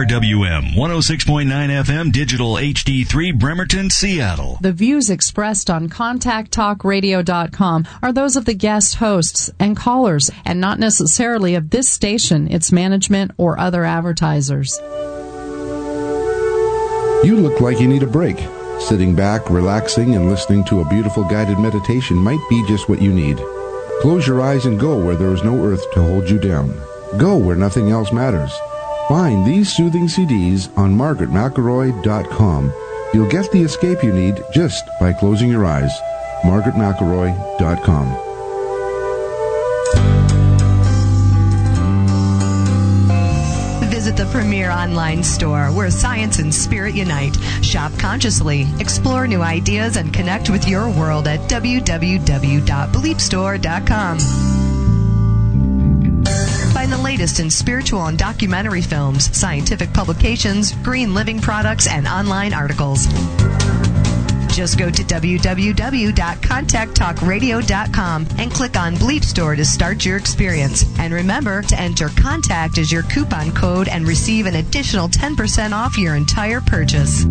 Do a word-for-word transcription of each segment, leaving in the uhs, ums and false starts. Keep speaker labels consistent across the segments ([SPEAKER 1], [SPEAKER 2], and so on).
[SPEAKER 1] W M, one oh six point nine F M, Digital H D three, Bremerton, Seattle.
[SPEAKER 2] The views expressed on contact talk radio dot com are those of the guest hosts and callers, and not necessarily of this station, its management, or other advertisers.
[SPEAKER 3] You look like you need a break. Sitting back, relaxing, and listening to a beautiful guided meditation might be just what you need. Close your eyes and go where there is no earth to hold you down. Go where nothing else matters. Find these soothing C Ds on Margaret McElroy dot com. You'll get the escape you need just by closing your eyes. Margaret McElroy dot com.
[SPEAKER 4] Visit the premier online store where science and spirit unite. Shop consciously, explore new ideas, and connect with your world at w w w dot bleep store dot com. Find the latest in spiritual and documentary films, scientific publications, green living products, and online articles. Just go to w w w dot contact talk radio dot com and click on Bleep Store to start your experience. And remember to enter CONTACT as your coupon code and receive an additional ten percent off your entire purchase.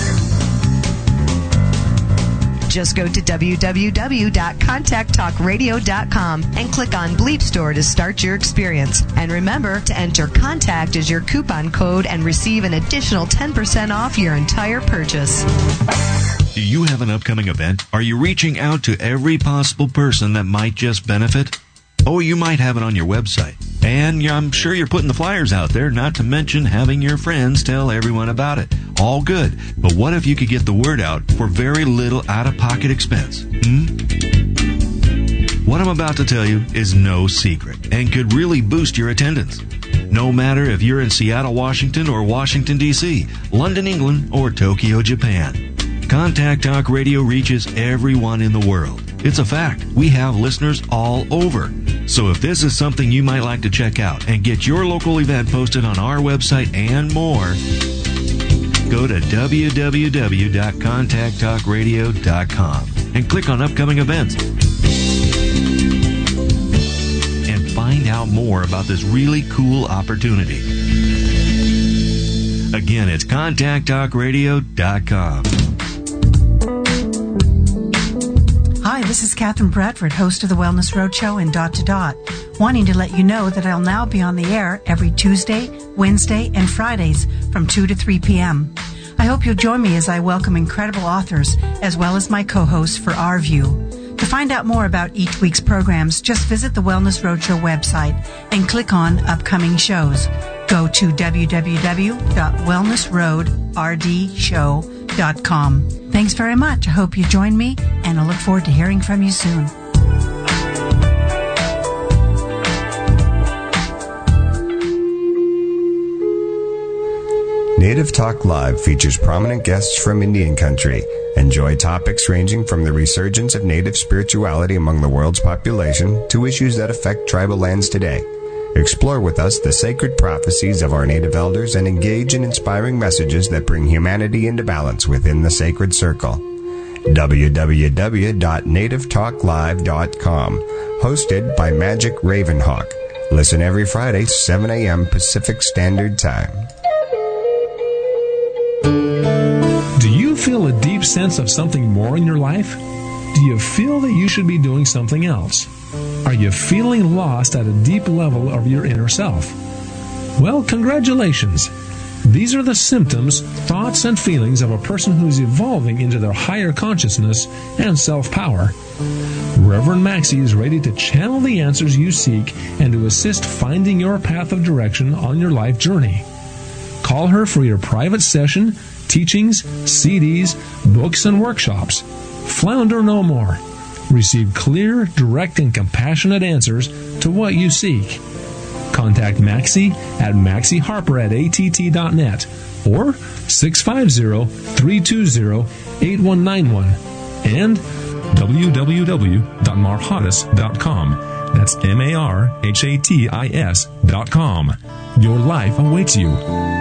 [SPEAKER 4] Just go to w w w dot contact talk radio dot com and click on Bleep Store to start your experience. And remember to enter CONTACT as your coupon code and receive an additional ten percent off your entire purchase.
[SPEAKER 1] Do you have an upcoming event? Are you reaching out to every possible person that might just benefit? Oh, you might have it on your website. And I'm sure you're putting the flyers out there, not to mention having your friends tell everyone about it. All good. But what if you could get the word out for very little out-of-pocket expense? Hmm? What I'm about to tell you is no secret and could really boost your attendance. No matter if you're in Seattle, Washington, or Washington, D C, London, England, or Tokyo, Japan. Contact Talk Radio reaches everyone in the world. It's a fact. We have listeners all over. So if this is something you might like to check out and get your local event posted on our website and more, go to w w w dot contact talk radio dot com and click on upcoming events and find out more about this really cool opportunity. Again, it's contact talk radio dot com.
[SPEAKER 5] Hi, this is Catherine Bradford, host of the Wellness Roadshow and Dot to Dot, wanting to let you know that I'll now be on the air every Tuesday, Wednesday, and Fridays from two to three p.m. I hope you'll join me as I welcome incredible authors as well as my co-hosts for our view. To find out more about each week's programs, just visit the Wellness Roadshow website and click on Upcoming Shows. Go to w w w dot wellness road r d show dot com. Thanks very much. I hope you join me, and I look forward to hearing from you soon.
[SPEAKER 6] Native Talk Live features prominent guests from Indian country. Enjoy topics ranging from the resurgence of native spirituality among the world's population to issues that affect tribal lands today. Explore with us the sacred prophecies of our native elders and engage in inspiring messages that bring humanity into balance within the sacred circle. w w w dot native talk live dot com. Hosted by Magic Ravenhawk. Listen every Friday, seven a.m. Pacific Standard Time.
[SPEAKER 7] Do you feel a deep sense of something more in your life? Do you feel that you should be doing something else? Are you feeling lost at a deep level of your inner self? Well, congratulations. These are the symptoms, thoughts, and feelings of a person who's evolving into their higher consciousness and self-power. Reverend Maxie is ready to channel the answers you seek and to assist finding your path of direction on your life journey. Call her for your private session, teachings, C Ds, books, and workshops. Flounder no more. Receive clear, direct, and compassionate answers to what you seek. Contact Maxie at maxie harper at a t t dot net or six five zero, three two zero, eight one nine one and w w w dot marhatis dot com. That's M A R H A T I S dot com. Your life awaits you.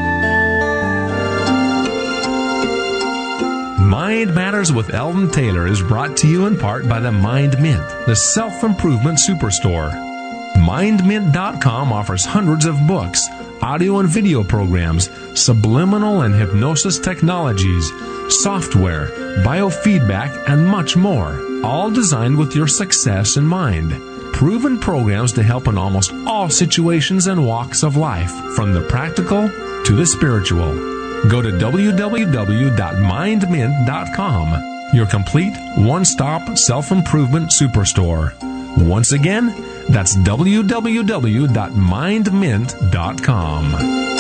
[SPEAKER 7] Mind Matters with Eldon Taylor is brought to you in part by the Mind Mint, the self-improvement superstore. mind mint dot com offers hundreds of books, audio and video programs, subliminal and hypnosis technologies, software, biofeedback, and much more, all designed with your success in mind. Proven programs to help in almost all situations and walks of life, from the practical to the spiritual. Go to w w w dot mind mint dot com, your complete one-stop self-improvement superstore. Once again, that's w w w dot mind mint dot com.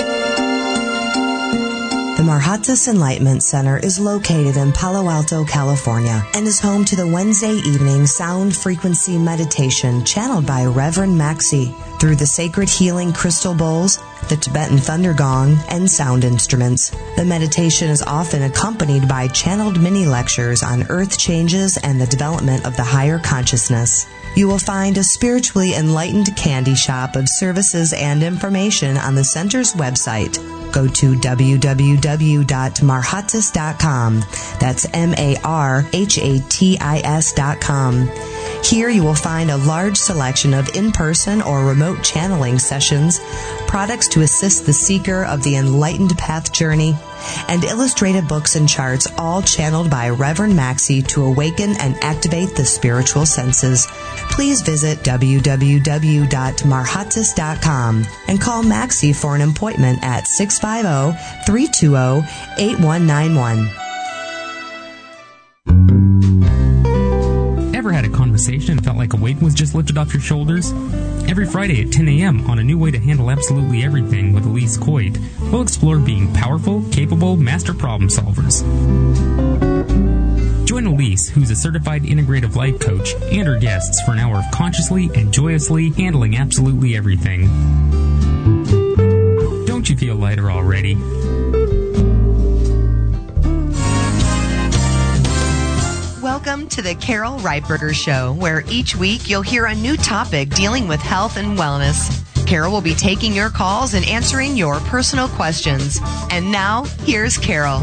[SPEAKER 8] The Marhatas Enlightenment Center is located in Palo Alto, California, and is home to the Wednesday evening sound frequency meditation channeled by Reverend Maxey through the sacred healing crystal bowls, the Tibetan thunder gong, and sound instruments. The meditation is often accompanied by channeled mini lectures on earth changes and the development of the higher consciousness. You will find a spiritually enlightened candy shop of services and information on the center's website. Go to w w w dot marhatas dot com. That's M A R H A T I S dot com. Here you will find a large selection of in-person or remote channeling sessions, products to assist the seeker of the enlightened path journey, and illustrated books and charts, all channeled by Reverend Maxey to awaken and activate the spiritual senses. Please visit w w w dot marhatas dot com and call Maxey for an appointment at six five zero, three two zero, eight one nine one.
[SPEAKER 9] Ever had a conversation and felt like a weight was just lifted off your shoulders? Every Friday at ten a.m. on A New Way to Handle Absolutely Everything with Elise Coit, we'll explore being powerful, capable, master problem solvers. Join Elise, who's a certified integrative life coach, and her guests for an hour of consciously and joyously handling absolutely everything. Don't you feel lighter already?
[SPEAKER 4] Welcome to the Carol Reitberger Show, where each week you'll hear a new topic dealing with health and wellness. Carol will be taking your calls and answering your personal questions. And now, here's Carol.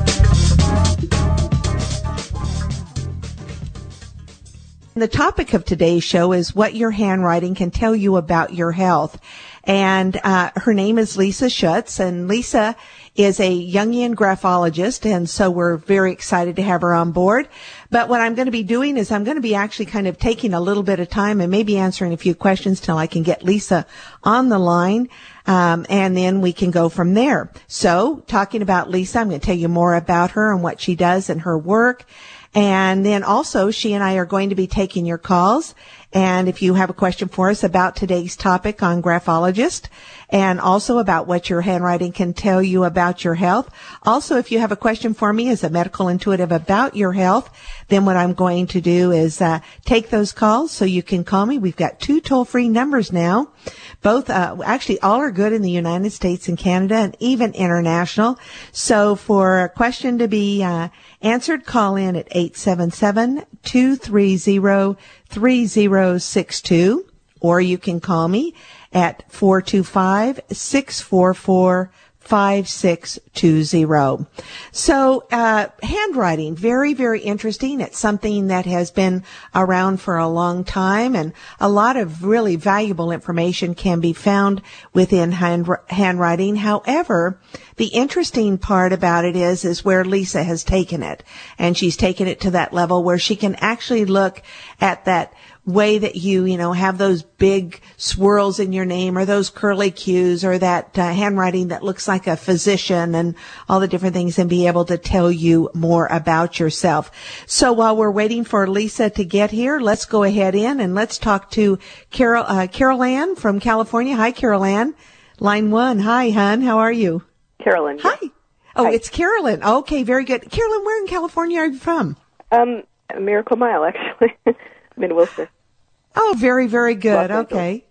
[SPEAKER 10] The topic of today's show is what your handwriting can tell you about your health. And uh, her name is Lisa Schutz, and Lisa is a Jungian graphologist, and so we're very excited to have her on board. But what I'm going to be doing is I'm going to be actually kind of taking a little bit of time and maybe answering a few questions till I can get Lisa on the line, um, and then we can go from there. So, talking about Lisa, I'm going to tell you more about her and what she does and her work. And then also, she and I are going to be taking your calls. And if you have a question for us about today's topic on graphologist, and also about what your handwriting can tell you about your health. Also, if you have a question for me as a medical intuitive about your health, then what I'm going to do is uh, take those calls so you can call me. We've got two toll-free numbers now. Both, uh, actually all are good in the United States and Canada and even international. So for a question to be uh, answered, call in at eight seven seven, two three zero, three zero six two, or you can call me at four two five, six four four, five six two zero. So, uh, handwriting, very, very interesting. It's something that has been around for a long time, and a lot of really valuable information can be found within hand, handwriting. However, the interesting part about it is, is where Lisa has taken it. And she's taken it to that level where she can actually look at that way that you, you know, have those big swirls in your name, or those curly cues, or that uh, handwriting that looks like a physician, and all the different things, and be able to tell you more about yourself. So while we're waiting for Lisa to get here, let's go ahead in and let's talk to Carol, uh, Carol Ann from California. Hi, Carol Ann. Line one. Hi, hon. How are you?
[SPEAKER 11] Carolyn.
[SPEAKER 10] Hi. Oh,
[SPEAKER 11] Hi.
[SPEAKER 10] It's Carolyn. Okay, very good. Carolyn, where in California are you from?
[SPEAKER 11] Um, Miracle Mile, actually. I'm in Worcester.
[SPEAKER 10] Oh, very, very good. Okay.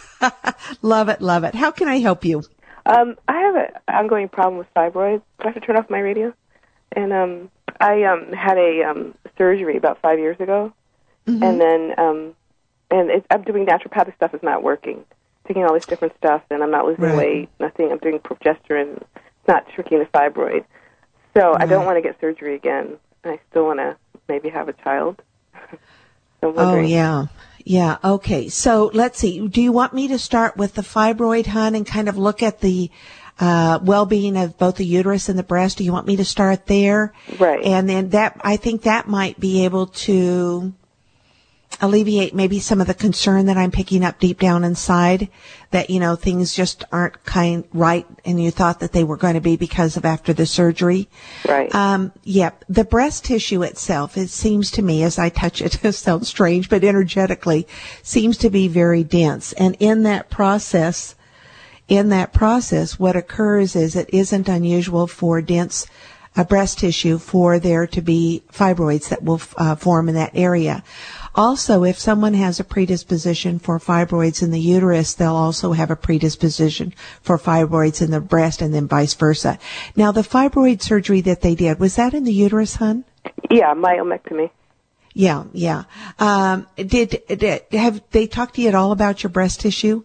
[SPEAKER 10] Love it, love it. How can I help you?
[SPEAKER 11] Um, I have an ongoing problem with fibroids. Do I have to turn off my radio? And um, I um, had a um, surgery about five years ago, mm-hmm. and then um, and it's, I'm doing naturopathic stuff. It's not working. Taking all this different stuff, and I'm not losing
[SPEAKER 10] right.
[SPEAKER 11] weight. Nothing. I'm doing progesterone. It's not shrinking the fibroid. So right. I don't want to get surgery again. I still want to maybe have a child. So
[SPEAKER 10] oh yeah. Yeah. Okay. So let's see. Do you want me to start with the fibroid, hun, and kind of look at the uh, well-being of both the uterus and the breast? Do you want me to start there?
[SPEAKER 11] Right.
[SPEAKER 10] And then that, I think that might be able to alleviate maybe some of the concern that I'm picking up deep down inside, that, you know, things just aren't kind right and you thought that they were going to be because of after the surgery.
[SPEAKER 11] Right.
[SPEAKER 10] Um, yep. The breast tissue itself, it seems to me, as I touch it, it sounds strange, but energetically seems to be very dense. And in that process, in that process, what occurs is it isn't unusual for dense uh, breast tissue for there to be fibroids that will uh, form in that area. Also, if someone has a predisposition for fibroids in the uterus, they'll also have a predisposition for fibroids in the breast, and then vice versa. Now, the fibroid surgery that they did, was that in the uterus, hun?
[SPEAKER 11] Yeah, myomectomy.
[SPEAKER 10] Yeah, yeah. Um, did, did have they talked to you at all about your breast tissue?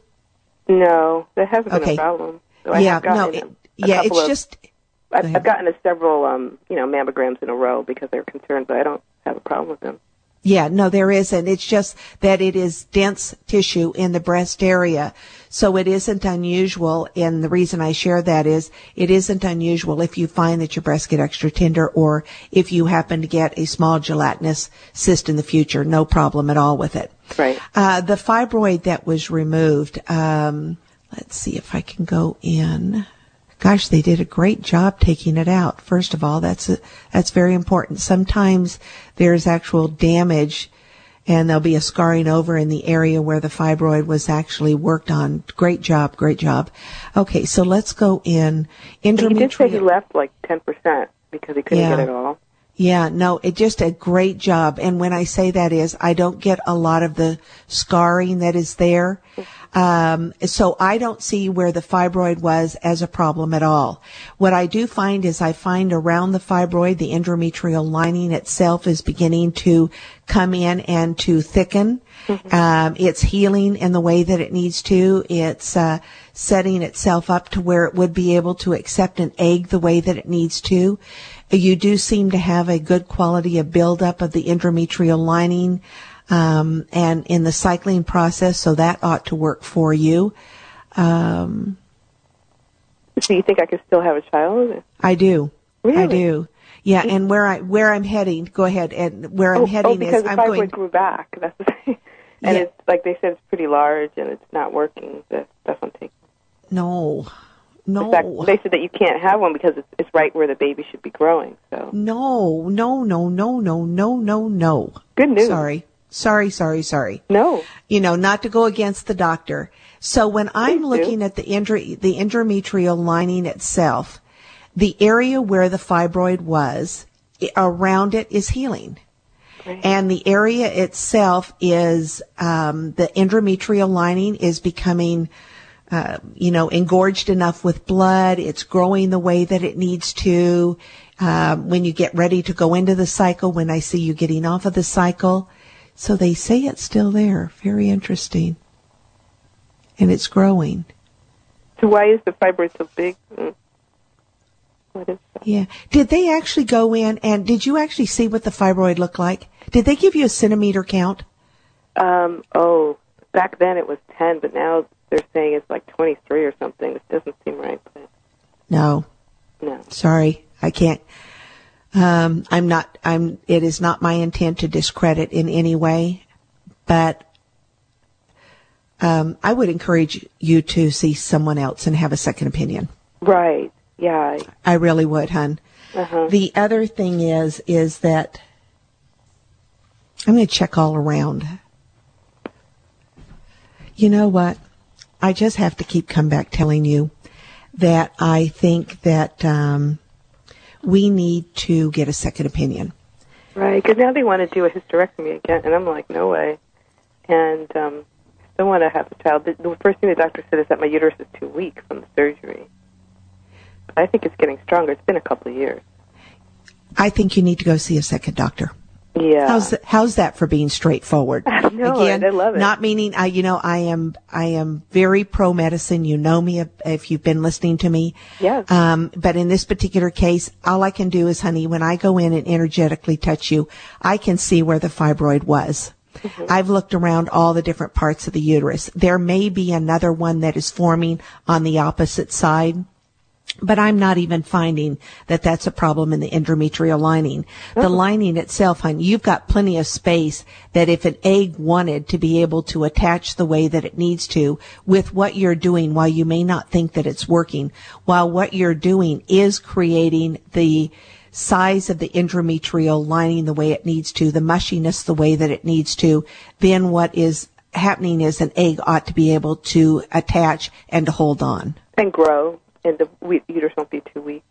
[SPEAKER 11] No, that hasn't been
[SPEAKER 10] okay.
[SPEAKER 11] a problem. So I
[SPEAKER 10] yeah,
[SPEAKER 11] have gotten
[SPEAKER 10] no, it, yeah, it's
[SPEAKER 11] of,
[SPEAKER 10] just.
[SPEAKER 11] I've, I've gotten a several, um, you know, mammograms in a row because they're concerned, but I don't have a problem with them.
[SPEAKER 10] Yeah, no, there isn't. It's just that it is dense tissue in the breast area. So it isn't unusual, and the reason I share that is it isn't unusual if you find that your breasts get extra tender or if you happen to get a small gelatinous cyst in the future. No problem at all with it.
[SPEAKER 11] Right.
[SPEAKER 10] Uh, the fibroid that was removed, um, let's see if I can go in. Gosh, they did a great job taking it out. First of all, that's a, that's very important. Sometimes there's actual damage, and there'll be a scarring over in the area where the fibroid was actually worked on. Great job, great job. Okay, so let's go in. Endometrial.
[SPEAKER 11] He did say he left like ten percent because he couldn't
[SPEAKER 10] yeah.
[SPEAKER 11] get it all.
[SPEAKER 10] Yeah, no, it just a great job. And when I say that is, I don't get a lot of the scarring that is there. Um, so I don't see where the fibroid was as a problem at all. What I do find is I find around the fibroid, the endometrial lining itself is beginning to come in and to thicken. Mm-hmm. Um, it's healing in the way that it needs to. It's, uh, setting itself up to where it would be able to accept an egg the way that it needs to. You do seem to have a good quality of buildup of the endometrial lining, um, and in the cycling process, so that ought to work for you. Um,
[SPEAKER 11] so you think I could still have a child?
[SPEAKER 10] I do.
[SPEAKER 11] Really?
[SPEAKER 10] I do. Yeah, and where I where I'm heading, go ahead. And where I'm
[SPEAKER 11] oh,
[SPEAKER 10] heading
[SPEAKER 11] oh, because
[SPEAKER 10] is
[SPEAKER 11] the
[SPEAKER 10] I'm
[SPEAKER 11] fibroid
[SPEAKER 10] going.
[SPEAKER 11] grew back. That's the thing. And
[SPEAKER 10] yeah.
[SPEAKER 11] it's like they said, it's pretty large and it's not working. That's that's what I'm taking.
[SPEAKER 10] No. No.
[SPEAKER 11] Fact, they said that you can't have one because it's, it's right where the baby should be growing. So
[SPEAKER 10] no, no, no, no, no, no, no, no.
[SPEAKER 11] Good news.
[SPEAKER 10] Sorry, sorry, sorry, sorry.
[SPEAKER 11] No.
[SPEAKER 10] You know, not to go against the doctor. So when I'm
[SPEAKER 11] Please
[SPEAKER 10] looking
[SPEAKER 11] do.
[SPEAKER 10] at the endro- the endometrial lining itself, the area where the fibroid was, it, around it is healing.
[SPEAKER 11] Right.
[SPEAKER 10] And the area itself is, um, the endometrial lining is becoming Uh, you know, engorged enough with blood. It's growing the way that it needs to. Um, when you get ready to go into the cycle, when I see you getting off of the cycle. So they say it's still there. Very interesting. And it's growing.
[SPEAKER 11] So why is the fibroid so big? What is that?
[SPEAKER 10] Yeah. Did they actually go in and did you actually see what the fibroid looked like? Did they give you a centimeter count?
[SPEAKER 11] Um, oh, back then it was ten, but now they're saying it's like twenty-three or something. It doesn't seem right. But
[SPEAKER 10] No.
[SPEAKER 11] no.
[SPEAKER 10] Sorry. I can't. Um, I'm not, I'm, it is not my intent to discredit in any way, but, um, I would encourage you to see someone else and have a second opinion.
[SPEAKER 11] Right. Yeah.
[SPEAKER 10] I really would, hon.
[SPEAKER 11] Uh-huh.
[SPEAKER 10] The other thing is, is that I'm going to check all around. You know what? I just have to keep come back telling you that I think that um, we need to get a second opinion.
[SPEAKER 11] Right, because now they want to do a hysterectomy again, and I'm like, no way. And um, I still want to have a child. The, the first thing the doctor said is that my uterus is too weak from the surgery. But I think it's getting stronger. It's been a couple of years.
[SPEAKER 10] I think you need to go see a second doctor.
[SPEAKER 11] Yeah.
[SPEAKER 10] How's that, how's that for being straightforward?
[SPEAKER 11] No,
[SPEAKER 10] Again,
[SPEAKER 11] I love it.
[SPEAKER 10] Not meaning I, you know, I am, I am very pro medicine. You know me if you've been listening to me.
[SPEAKER 11] Yes.
[SPEAKER 10] Um, but in this particular case, all I can do is, honey, when I go in and energetically touch you, I can see where the fibroid was. Mm-hmm. I've looked around all the different parts of the uterus. There may be another one that is forming on the opposite side, but I'm not even finding that that's a problem in the endometrial lining. Oh. The lining itself, hon, you've got plenty of space that if an egg wanted to be able to attach the way that it needs to with what you're doing, while you may not think that it's working, while what you're doing is creating the size of the endometrial lining the way it needs to, the mushiness the way that it needs to, then what is happening is an egg ought to be able to attach and to hold on.
[SPEAKER 11] And grow, and the uterus won't be too weak.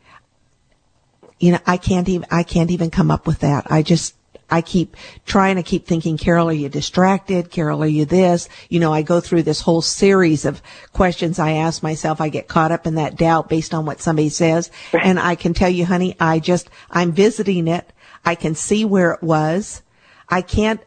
[SPEAKER 10] You know, I can't even, I can't even come up with that. I just, I keep trying to keep thinking, Carol, are you distracted? Carol, are you this? You know, I go through this whole series of questions I ask myself. I get caught up in that doubt based on what somebody says. Right. And I can tell you, honey, I just, I'm visiting it. I can see where it was. I can't,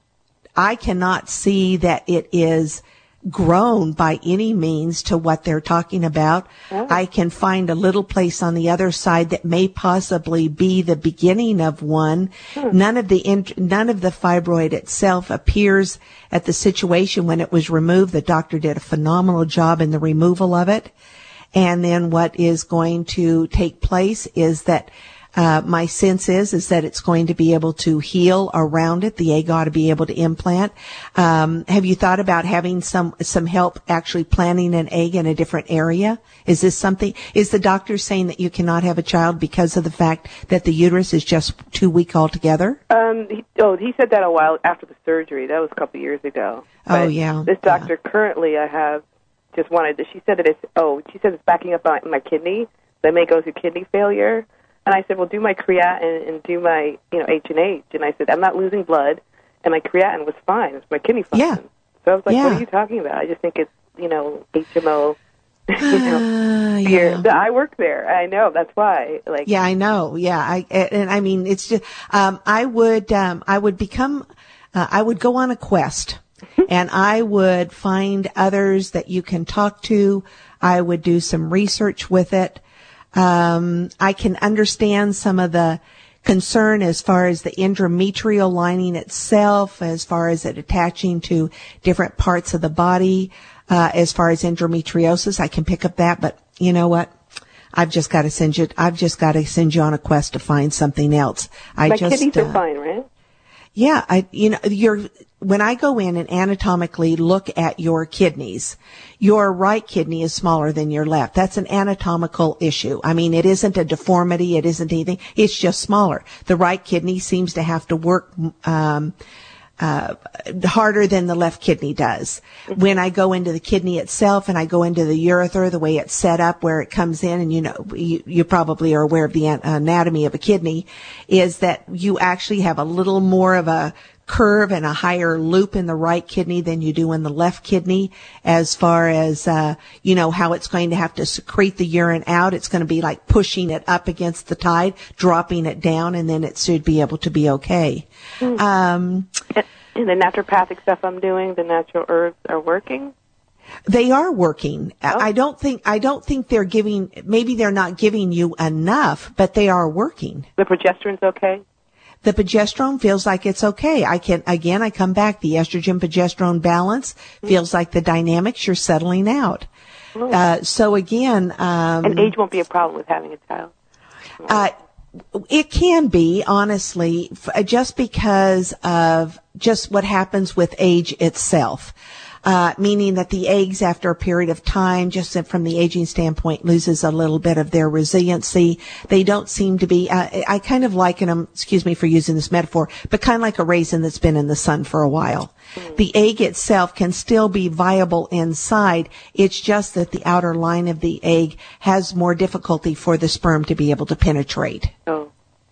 [SPEAKER 10] I cannot see that it is grown by any means to what they're talking about. Oh. I can find a little place on the other side that may possibly be the beginning of one. Hmm. None of the int- none of the fibroid itself appears at the situation when it was removed. The doctor did a phenomenal job in the removal of it. And then what is going to take place is that Uh, my sense is, is that it's going to be able to heal around it. The egg ought to be able to implant. Um, have you thought about having some, some help actually planting an egg in a different area? Is this something, is the doctor saying that you cannot have a child because of the fact that the uterus is just too weak altogether?
[SPEAKER 11] Um, he, oh, he said that a while after the surgery. That was a couple of years ago. But
[SPEAKER 10] oh, yeah.
[SPEAKER 11] This doctor yeah. currently I have just wanted to, she said that it's, oh, she said it's backing up my, my kidney. That may go through kidney failure. And I said, well, do my creatinine and do my, you know, H and H. And I said, I'm not losing blood, and my creatinine was fine. It's my kidney function.
[SPEAKER 10] Yeah.
[SPEAKER 11] So I was like,
[SPEAKER 10] yeah.
[SPEAKER 11] what are you talking about? I just think it's, you know, H M O. you know,
[SPEAKER 10] uh,
[SPEAKER 11] here.
[SPEAKER 10] yeah.
[SPEAKER 11] I work there. I know. That's why. Like.
[SPEAKER 10] Yeah, I know. Yeah, I and I mean, it's just. Um, I would. Um, I would become. Uh, I would go on a quest, and I would find others that you can talk to. I would do some research with it. Um, I can understand some of the concern as far as the endometrial lining itself, as far as it attaching to different parts of the body, uh, as far as endometriosis. I can pick up that, but you know what? I've just got to send you, I've just got to send you on a quest to find something else. I
[SPEAKER 11] My
[SPEAKER 10] just,
[SPEAKER 11] kidneys
[SPEAKER 10] uh,
[SPEAKER 11] are fine, right?
[SPEAKER 10] Yeah, I, you know, you're, when I go in and anatomically look at your kidneys, your right kidney is smaller than your left. That's an anatomical issue. I mean, it isn't a deformity. It isn't anything. It's just smaller. The right kidney seems to have to work, um, uh, harder than the left kidney does. Mm-hmm. When I go into the kidney itself and I go into the urethra, the way it's set up, where it comes in, and you know, you, you probably are aware of the anatomy of a kidney, is that you actually have a little more of a curve and a higher loop in the right kidney than you do in the left kidney, as far as, uh, you know, how it's going to have to secrete the urine out. It's going to be like pushing it up against the tide, dropping it down, and then it should be able to be okay.
[SPEAKER 11] Mm.
[SPEAKER 10] Um,
[SPEAKER 11] and the naturopathic stuff I'm doing, the natural herbs are working?
[SPEAKER 10] They are working.
[SPEAKER 11] Oh.
[SPEAKER 10] I don't think, I don't think they're giving, maybe they're not giving you enough, but they are working.
[SPEAKER 11] The progesterone's okay?
[SPEAKER 10] The progesterone feels like it's okay. I can, again, I come back. The estrogen progesterone balance feels like the dynamics, you're settling out.
[SPEAKER 11] Oh.
[SPEAKER 10] Uh, so again, um.
[SPEAKER 11] And age won't be a problem with having a child?
[SPEAKER 10] Uh, it can be, honestly, f- just because of just what happens with age itself. Uh, meaning that the eggs, after a period of time, just from the aging standpoint, loses a little bit of their resiliency. They don't seem to be, uh, I kind of liken them, excuse me for using this metaphor, but kind of like a raisin that's been in the sun for a while. Mm. The egg itself can still be viable inside. It's just that the outer line of the egg has more difficulty for the sperm to be able to penetrate.
[SPEAKER 11] Oh.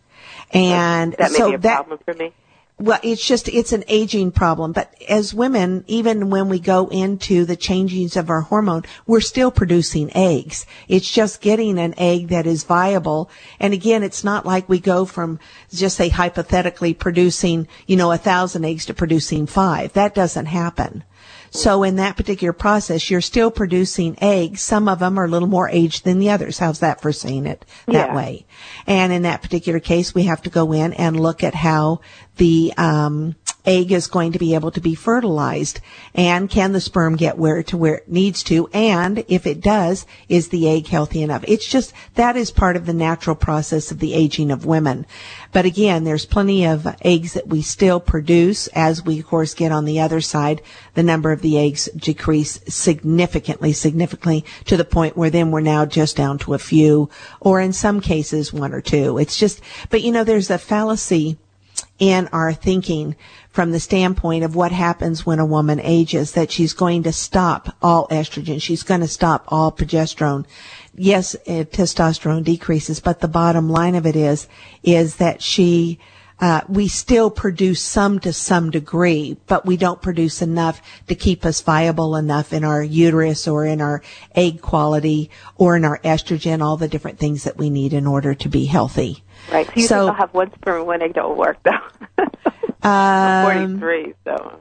[SPEAKER 10] And
[SPEAKER 11] that may
[SPEAKER 10] so
[SPEAKER 11] be a
[SPEAKER 10] that,
[SPEAKER 11] problem for me.
[SPEAKER 10] Well, it's just, it's an aging problem. But as women, even when we go into the changings of our hormone, we're still producing eggs. It's just getting an egg that is viable. And again, it's not like we go from, just say hypothetically, producing, you know, a thousand eggs to producing five. That doesn't happen. So in that particular process, you're still producing eggs. Some of them are a little more aged than the others. How's that for saying it that
[SPEAKER 11] yeah.
[SPEAKER 10] way? And in that particular case, we have to go in and look at how the, um, egg is going to be able to be fertilized, and can the sperm get where to where it needs to, and if it does, is the egg healthy enough? It's just, that is part of the natural process of the aging of women. But again, there's plenty of eggs that we still produce. As we, of course, get on the other side, the number of the eggs decrease significantly, significantly, to the point where then we're now just down to a few, or in some cases, one or two. It's just, but you know, there's a fallacy in our thinking from the standpoint of what happens when a woman ages, that she's going to stop all estrogen. She's going to stop all progesterone. Yes, uh, testosterone decreases, but the bottom line of it is, is that she, uh, we still produce some to some degree, but we don't produce enough to keep us viable enough in our uterus or in our egg quality or in our estrogen, all the different things that we need in order to be healthy.
[SPEAKER 11] Right. So you
[SPEAKER 10] so,
[SPEAKER 11] think I'll have one sperm and one egg that will work, though.
[SPEAKER 10] um,
[SPEAKER 11] I'm forty-three, so.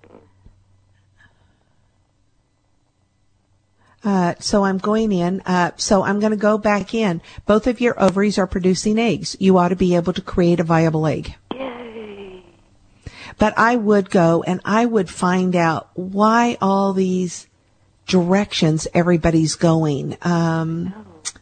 [SPEAKER 10] Uh, so I'm going in, uh, so I'm going to go back in. Both of your ovaries are producing eggs. You ought to be able to create a viable egg.
[SPEAKER 11] Yay.
[SPEAKER 10] But I would go and I would find out why all these directions everybody's going. Um,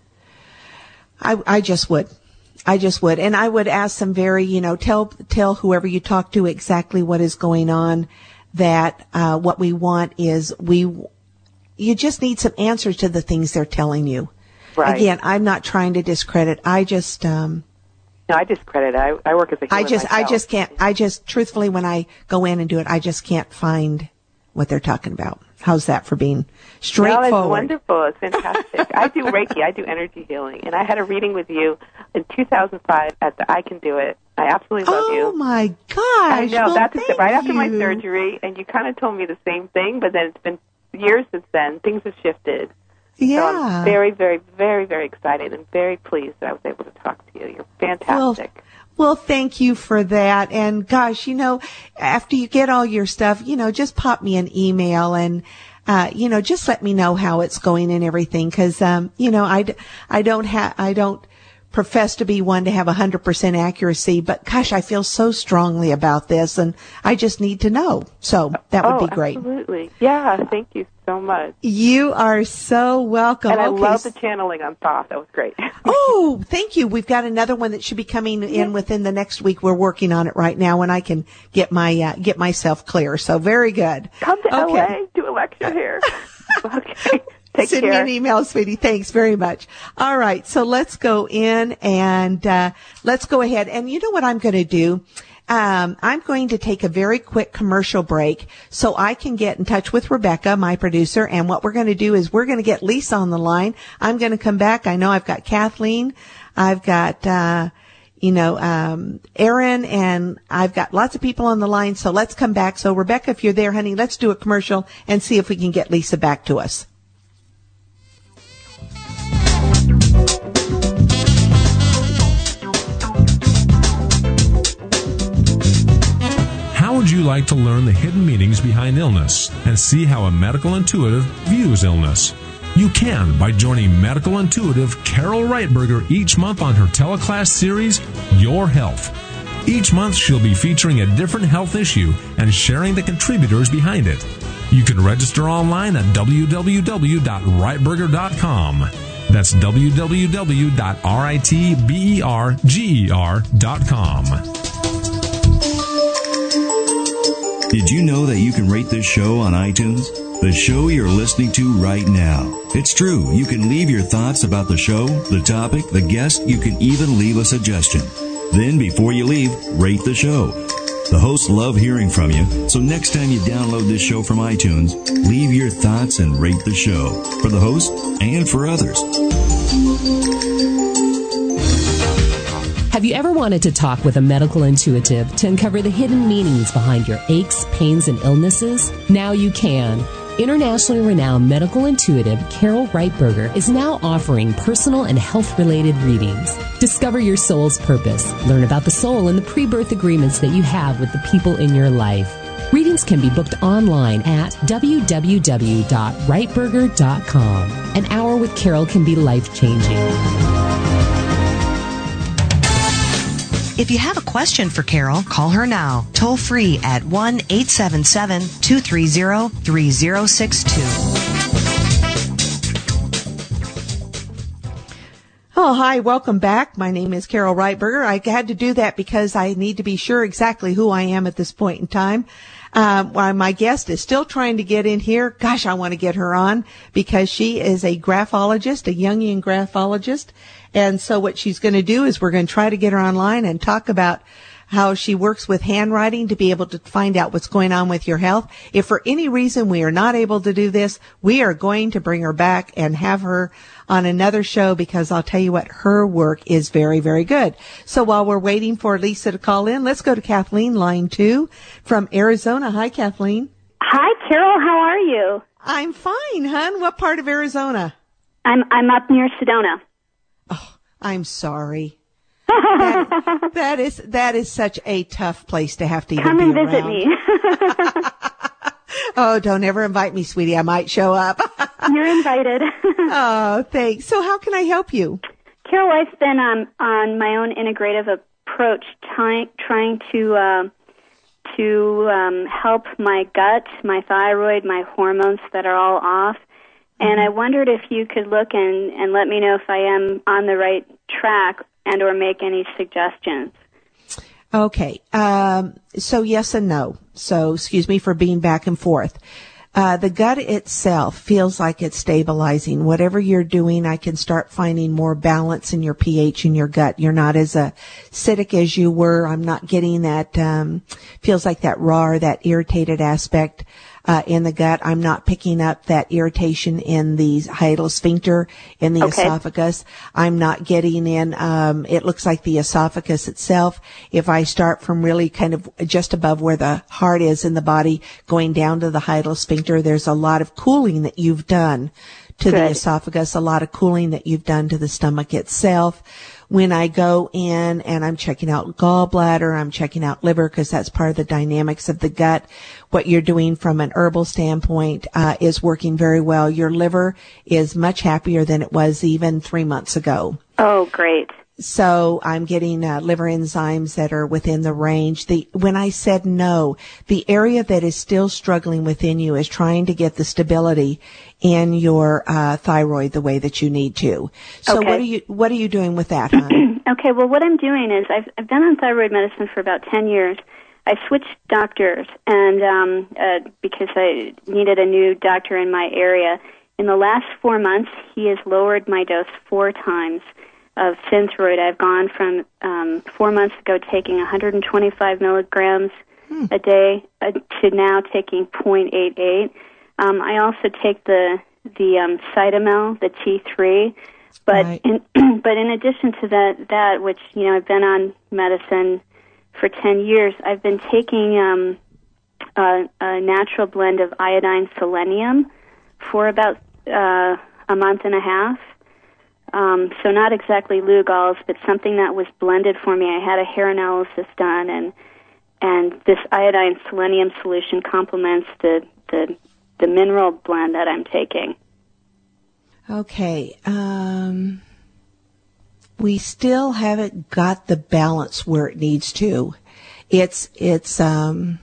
[SPEAKER 10] I, I just would. I just would. And I would ask them very, you know, tell, tell whoever you talk to exactly what is going on, that, uh, what we want is we, you just need some answers to the things they're telling you.
[SPEAKER 11] Right.
[SPEAKER 10] Again, I'm not trying to discredit. I just, um,
[SPEAKER 11] no, I discredit. I, I work as a healer
[SPEAKER 10] I just,
[SPEAKER 11] myself.
[SPEAKER 10] I just can't, I just, truthfully, when I go in and do it, I just can't find what they're talking about. How's that for being straightforward?
[SPEAKER 11] Well, it's wonderful. It's fantastic. I do Reiki. I do energy healing. And I had a reading with you in two thousand five at the I Can Do It. I absolutely love
[SPEAKER 10] oh,
[SPEAKER 11] you.
[SPEAKER 10] Oh, my gosh.
[SPEAKER 11] I know.
[SPEAKER 10] Well,
[SPEAKER 11] that's
[SPEAKER 10] thank
[SPEAKER 11] right after
[SPEAKER 10] you.
[SPEAKER 11] my surgery, and you kind of told me the same thing, but then it's been years since then. Things have shifted.
[SPEAKER 10] Yeah.
[SPEAKER 11] So I'm very, very, very, very excited and very pleased that I was able to talk to you. You're fantastic.
[SPEAKER 10] Well, Well, thank you for that. And gosh, you know, after you get all your stuff, you know, just pop me an email and, uh, you know, just let me know how it's going and everything. Cause, um, you know, I, I don't have, I don't profess to be one to have a hundred percent accuracy, but gosh, I feel so strongly about this and I just need to know. So that would
[SPEAKER 11] oh,
[SPEAKER 10] be great.
[SPEAKER 11] Absolutely. Yeah. Thank you so much.
[SPEAKER 10] You are so welcome.
[SPEAKER 11] And I
[SPEAKER 10] okay.
[SPEAKER 11] love the channeling on Thoth. That was great.
[SPEAKER 10] Oh, thank you. We've got another one that should be coming in within the next week. We're working on it right now, and I can get my uh, get myself clear. So very good.
[SPEAKER 11] Come to
[SPEAKER 10] okay.
[SPEAKER 11] L A, do a lecture here. Okay. Take
[SPEAKER 10] Send
[SPEAKER 11] care.
[SPEAKER 10] me an email, sweetie. Thanks very much. All right, so let's go in and uh, let's go ahead. And you know what I'm going to do? Um, I'm going to take a very quick commercial break so I can get in touch with Rebecca, my producer, and what we're going to do is we're going to get Lisa on the line. I'm going to come back. I know I've got Kathleen. I've got, uh, you know, um, Aaron, and I've got lots of people on the line, so let's come back. So Rebecca, if you're there, honey, let's do a commercial and see if we can get Lisa back to us.
[SPEAKER 7] How would you like to learn the hidden meanings behind illness and see how a medical intuitive views illness? You can by joining medical intuitive Carol Reitberger each month on her teleclass series, Your Health. Each month she'll be featuring a different health issue and sharing the contributors behind it. You can register online at w w w dot reitberger dot com. That's w w w dot reitberger dot com.
[SPEAKER 1] Did you know that you can rate this show on iTunes? The show you're listening to right now. It's true. You can leave your thoughts about the show, the topic, the guest. You can even leave a suggestion. Then, before you leave, rate the show. The hosts love hearing from you, so next time you download this show from iTunes, leave your thoughts and rate the show for the host and for others.
[SPEAKER 12] Have you ever wanted to talk with a medical intuitive to uncover the hidden meanings behind your aches, pains, and illnesses? Now you can. Internationally renowned medical intuitive Carol Reitberger is now offering personal and health-related readings. Discover your soul's purpose. Learn about the soul and the pre-birth agreements that you have with the people in your life. Readings can be booked online at w w w dot reitberger dot com. An hour with Carol can be life-changing.
[SPEAKER 8] If you have a question for Carol, call her now, toll free at one eight seven seven, two three zero, three zero six two.
[SPEAKER 10] Oh, hi, welcome back. My name is Carol Reitberger. I had to do that because I need to be sure exactly who I am at this point in time. Um, while my guest is still trying to get in here. Gosh, I want to get her on because she is a graphologist, a Jungian graphologist. And so what she's going to do is we're going to try to get her online and talk about how she works with handwriting to be able to find out what's going on with your health. If for any reason we are not able to do this, we are going to bring her back and have her on another show because I'll tell you what, her work is very, very good. So while we're waiting for Lisa to call in, let's go to Kathleen, line two from Arizona. Hi, Kathleen.
[SPEAKER 13] Hi, Carol. How are you?
[SPEAKER 10] I'm fine, hon. What part of Arizona?
[SPEAKER 13] I'm I'm up near Sedona.
[SPEAKER 10] Oh, I'm sorry. that, that is that is such a tough place to have to even
[SPEAKER 13] Come
[SPEAKER 10] be
[SPEAKER 13] and
[SPEAKER 10] around.
[SPEAKER 13] visit me.
[SPEAKER 10] Oh, don't ever invite me, sweetie. I might show up.
[SPEAKER 13] You're invited.
[SPEAKER 10] Oh, thanks. So how can I help you?
[SPEAKER 13] Carol, I've been um, on my own integrative approach, trying trying to uh, to um, help my gut, my thyroid, my hormones that are all off. And I wondered if you could look and, and let me know if I am on the right track and or make any suggestions.
[SPEAKER 10] Okay. Um, so yes and no. So excuse me for being back and forth. Uh, the gut itself feels like it's stabilizing. Whatever you're doing, I can start finding more balance in your pH in your gut. You're not as acidic as you were. I'm not getting that, um, feels like that raw or that irritated aspect. Uh, in the gut. I'm not picking up that irritation in the hiatal sphincter, in the
[SPEAKER 13] Okay.
[SPEAKER 10] esophagus. I'm not getting in, um, it looks like the esophagus itself. If I start from really kind of just above where the heart is in the body, going down to the hiatal sphincter, there's a lot of cooling that you've done to the
[SPEAKER 13] Good.
[SPEAKER 10] esophagus, a lot of cooling that you've done to the stomach itself. When I go in and I'm checking out gallbladder, I'm checking out liver because that's part of the dynamics of the gut. What you're doing from an herbal standpoint uh, is working very well. Your liver is much happier than it was even three months ago.
[SPEAKER 13] Oh, great.
[SPEAKER 10] So I'm getting uh, liver enzymes that are within the range. The when I said no, the area that is still struggling within you is trying to get the stability in your uh, thyroid the way that you need to. So
[SPEAKER 13] Okay.
[SPEAKER 10] what are you what are you doing with that, hon?
[SPEAKER 13] Okay, well, what I'm doing is I've, I've been on thyroid medicine for about ten years. I switched doctors and um, uh, because I needed a new doctor in my area. In the last four months, he has lowered my dose four times of Synthroid. I've gone from um, four months ago taking one hundred twenty-five milligrams hmm. a day uh, to now taking zero point eight eight. Um, I also take the the um, Cytomel, the T three, but
[SPEAKER 10] right.
[SPEAKER 13] in but in addition to that, that which you know I've been on medicine for ten years, I've been taking um, a, a natural blend of iodine selenium for about uh, a month and a half. Um, so not exactly Lugol's, but something that was blended for me. I had a hair analysis done, and and this iodine selenium solution complements the the, the mineral blend that I'm taking.
[SPEAKER 10] Okay. Um, we still haven't got the balance where it needs to. It's it's um.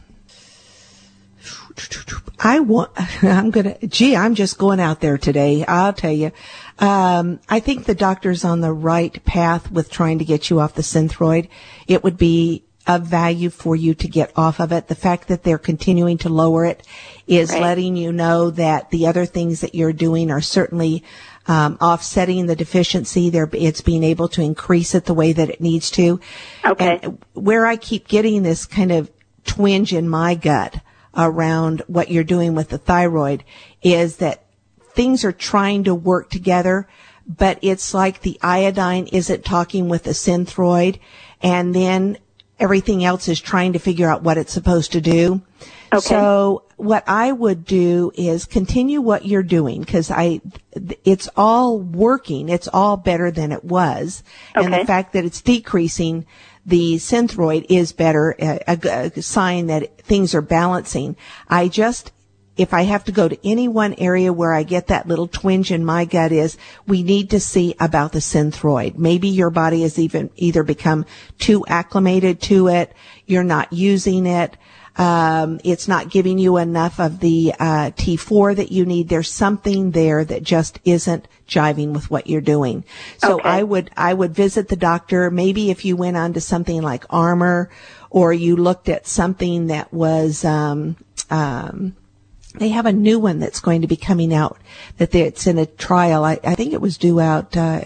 [SPEAKER 10] I want, I'm going to, gee, I'm just going out there today. I'll tell you. Um, I think the doctor's on the right path with trying to get you off the Synthroid. It would be of value for you to get off of it. The fact that they're continuing to lower it is
[SPEAKER 13] Right.
[SPEAKER 10] letting you know that the other things that you're doing are certainly um, offsetting the deficiency. They're, it's being able to increase it the way that it needs to.
[SPEAKER 13] Okay.
[SPEAKER 10] And where I keep getting this kind of twinge in my gut around what you're doing with the thyroid is that things are trying to work together, but it's like the iodine isn't talking with the Synthroid, and then everything else is trying to figure out what it's supposed to do.
[SPEAKER 13] Okay.
[SPEAKER 10] So what I would do is continue what you're doing, because I, it's all working. It's all better than it was.
[SPEAKER 13] Okay.
[SPEAKER 10] And the fact that it's decreasing the Synthroid is better, a, a, a sign that things are balancing. I just if I have to go to any one area where I get that little twinge in my gut is we need to see about the Synthroid. Maybe your body has even either become too acclimated to it, you're not using it, um, it's not giving you enough of the uh, T four that you need. There's something there that just isn't jiving with what you're doing. So
[SPEAKER 13] Okay.
[SPEAKER 10] I would I would visit the doctor. Maybe if you went on to something like Armour, or you looked at something that was um, um, they have a new one that's going to be coming out that they, it's in a trial. I, I think it was due out, uh,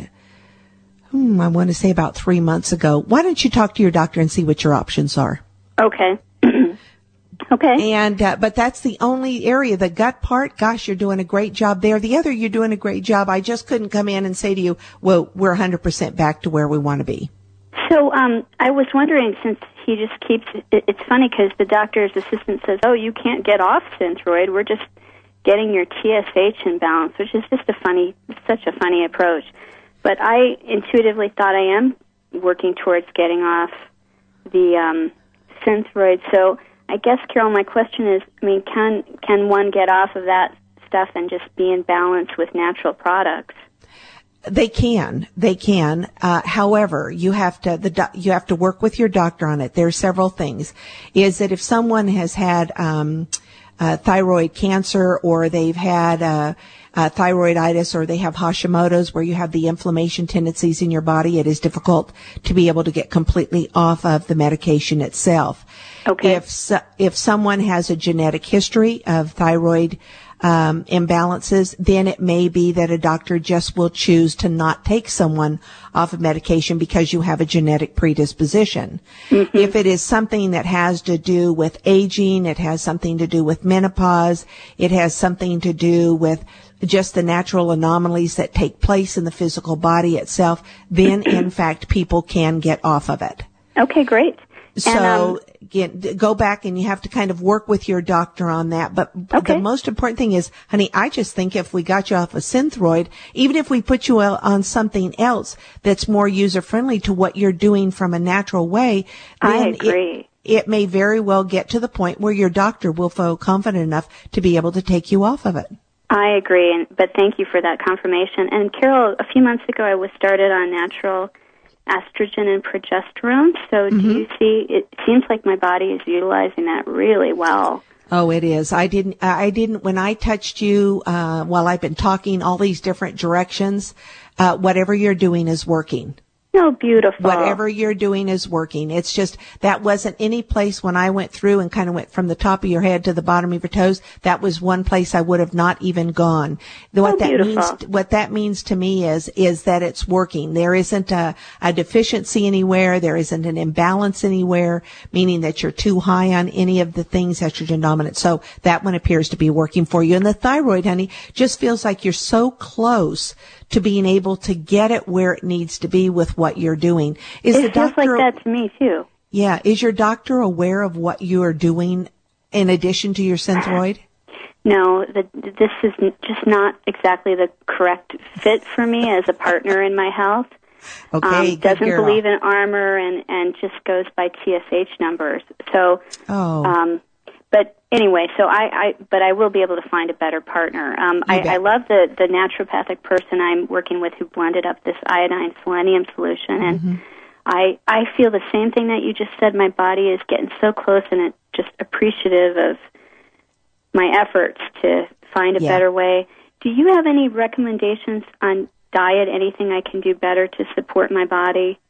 [SPEAKER 10] hmm, I want to say about three months ago. Why don't you talk to your doctor and see what your options are?
[SPEAKER 13] Okay. Okay.
[SPEAKER 10] And, uh, but that's the only area, the gut part, gosh, you're doing a great job there. The other, you're doing a great job. I just couldn't come in and say to you, well, we're one hundred percent back to where we want to be.
[SPEAKER 13] So um, I was wondering, since he just keeps, it, it's funny because the doctor's assistant says, oh, you can't get off Synthroid. We're just getting your T S H in balance, which is just a funny, such a funny approach. But I intuitively thought I am working towards getting off the um, Synthroid. So I guess, Carol, my question is, I mean, can can one get off of that stuff and just be in balance with natural products?
[SPEAKER 10] They can, they can. Uh, however, you have to, the, do- you have to work with your doctor on it. There are several things. Is that if someone has had, um, uh, thyroid cancer, or they've had, uh, uh, thyroiditis, or they have Hashimoto's, where you have the inflammation tendencies in your body, it is difficult to be able to get completely off of the medication itself.
[SPEAKER 13] Okay.
[SPEAKER 10] If, so, if someone has a genetic history of thyroid um, imbalances, then it may be that a doctor just will choose to not take someone off of medication because you have a genetic predisposition. Mm-hmm. If it is something that has to do with aging, it has something to do with menopause, it has something to do with just the natural anomalies that take place in the physical body itself, then in fact people can get off of it.
[SPEAKER 13] Okay, great.
[SPEAKER 10] So,
[SPEAKER 13] and, um,
[SPEAKER 10] again, go back and you have to kind of work with your doctor on that. But
[SPEAKER 13] okay.
[SPEAKER 10] the most important thing is, honey, I just think if we got you off a Synthroid, even if we put you on something else that's more user-friendly to what you're doing from a natural way, then
[SPEAKER 13] I agree.
[SPEAKER 10] It, it may very well get to the point where your doctor will feel confident enough to be able to take you off of it.
[SPEAKER 13] I agree, and, but thank you for that confirmation. And Carol, a few months ago I was started on natural estrogen and progesterone. So
[SPEAKER 10] Mm-hmm.
[SPEAKER 13] do you see, it seems like my body is utilizing that really well.
[SPEAKER 10] Oh, it is. I didn't, I didn't, when I touched you, uh, while I've been talking all these different directions, uh, whatever you're doing is working.
[SPEAKER 13] Oh, beautiful.
[SPEAKER 10] Whatever you're doing is working. It's just, that wasn't any place when I went through and kind of went from the top of your head to the bottom of your toes. That was one place I would have not even gone. What
[SPEAKER 13] oh,
[SPEAKER 10] that
[SPEAKER 13] beautiful.
[SPEAKER 10] means, what that means to me is, is that it's working. There isn't a, a deficiency anywhere. There isn't an imbalance anywhere, meaning that you're too high on any of the things estrogen dominant. So that one appears to be working for you. And the thyroid, honey, just feels like you're so close to being able to get it where it needs to be with what you're doing. Is
[SPEAKER 13] it
[SPEAKER 10] the
[SPEAKER 13] feels
[SPEAKER 10] doctor,
[SPEAKER 13] like that to me too.
[SPEAKER 10] Yeah. Is your doctor aware of what you are doing in addition to your Synthroid?
[SPEAKER 13] No, the, this is just not exactly the correct fit for me as a partner in my health.
[SPEAKER 10] Okay,
[SPEAKER 13] um, doesn't
[SPEAKER 10] girl.
[SPEAKER 13] believe in armor and, and just goes by T S H numbers. So,
[SPEAKER 10] oh.
[SPEAKER 13] um, but anyway, so I, I, but I will be able to find a better partner. Um, I, I love the, the naturopathic person I'm working with who blended up this iodine selenium solution, and
[SPEAKER 10] mm-hmm.
[SPEAKER 13] I, I feel the same thing that you just said. My body is getting so close, and it's just appreciative of my efforts to find a
[SPEAKER 10] yeah.
[SPEAKER 13] better way. Do you have any recommendations on diet, anything I can do better to support my body?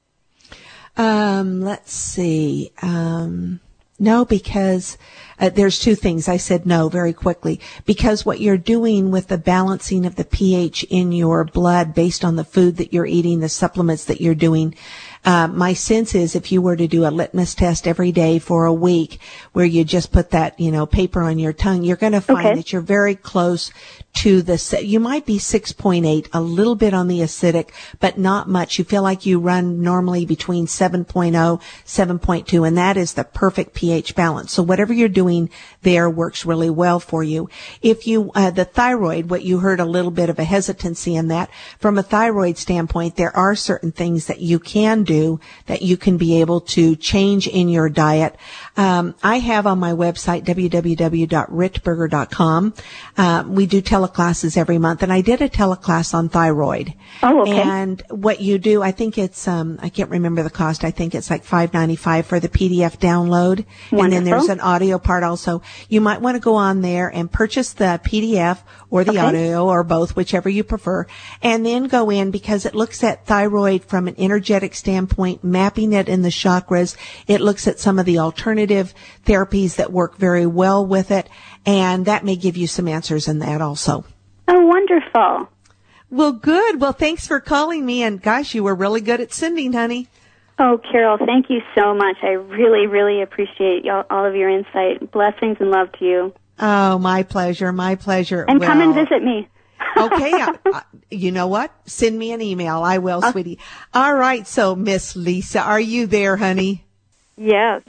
[SPEAKER 10] Um, let's see. Um, no, because uh, there's two things. I said no very quickly. Because what you're doing with the balancing of the pH in your blood based on the food that you're eating, the supplements that you're doing, Uh, my sense is if you were to do a litmus test every day for a week where you just put that, you know, paper on your tongue, you're going to find
[SPEAKER 13] okay.
[SPEAKER 10] that you're very close to the, you might be six point eight, a little bit on the acidic, but not much. You feel like you run normally between seven point oh, seven point two, and that is the perfect pH balance. So whatever you're doing there works really well for you. If you, uh, the thyroid, what you heard a little bit of a hesitancy in that, from a thyroid standpoint, there are certain things that you can do that you can be able to change in your diet. Um, I have on my website, w w w dot rittberger dot com. Uh, we do teleclasses every month, and I did a teleclass on thyroid.
[SPEAKER 13] Oh, okay.
[SPEAKER 10] And what you do, I think it's, um, I can't remember the cost. I think it's like five ninety-five for the P D F download.
[SPEAKER 13] Wonderful.
[SPEAKER 10] And then there's an audio part also. You might want to go on there and purchase the P D F or the
[SPEAKER 13] Okay.
[SPEAKER 10] audio or both, whichever you prefer, and then go in because it looks at thyroid from an energetic standpoint, mapping it in the chakras. It looks at some of the alternative therapies that work very well with it, and that may give you some answers in that also.
[SPEAKER 13] Oh, wonderful.
[SPEAKER 10] Well, good. Well, thanks for calling me, and gosh, you were really good at sending, honey.
[SPEAKER 13] Oh, Carol, thank you so much. I really, really appreciate all, all of your insight. Blessings and love to you.
[SPEAKER 10] Oh, my pleasure, my pleasure.
[SPEAKER 13] And
[SPEAKER 10] well,
[SPEAKER 13] come and visit me.
[SPEAKER 10] Okay, I, I, you know what? Send me an email. I will,
[SPEAKER 13] Uh,
[SPEAKER 10] sweetie. All right, so Miss Lisa, are you there, honey?
[SPEAKER 11] Yes.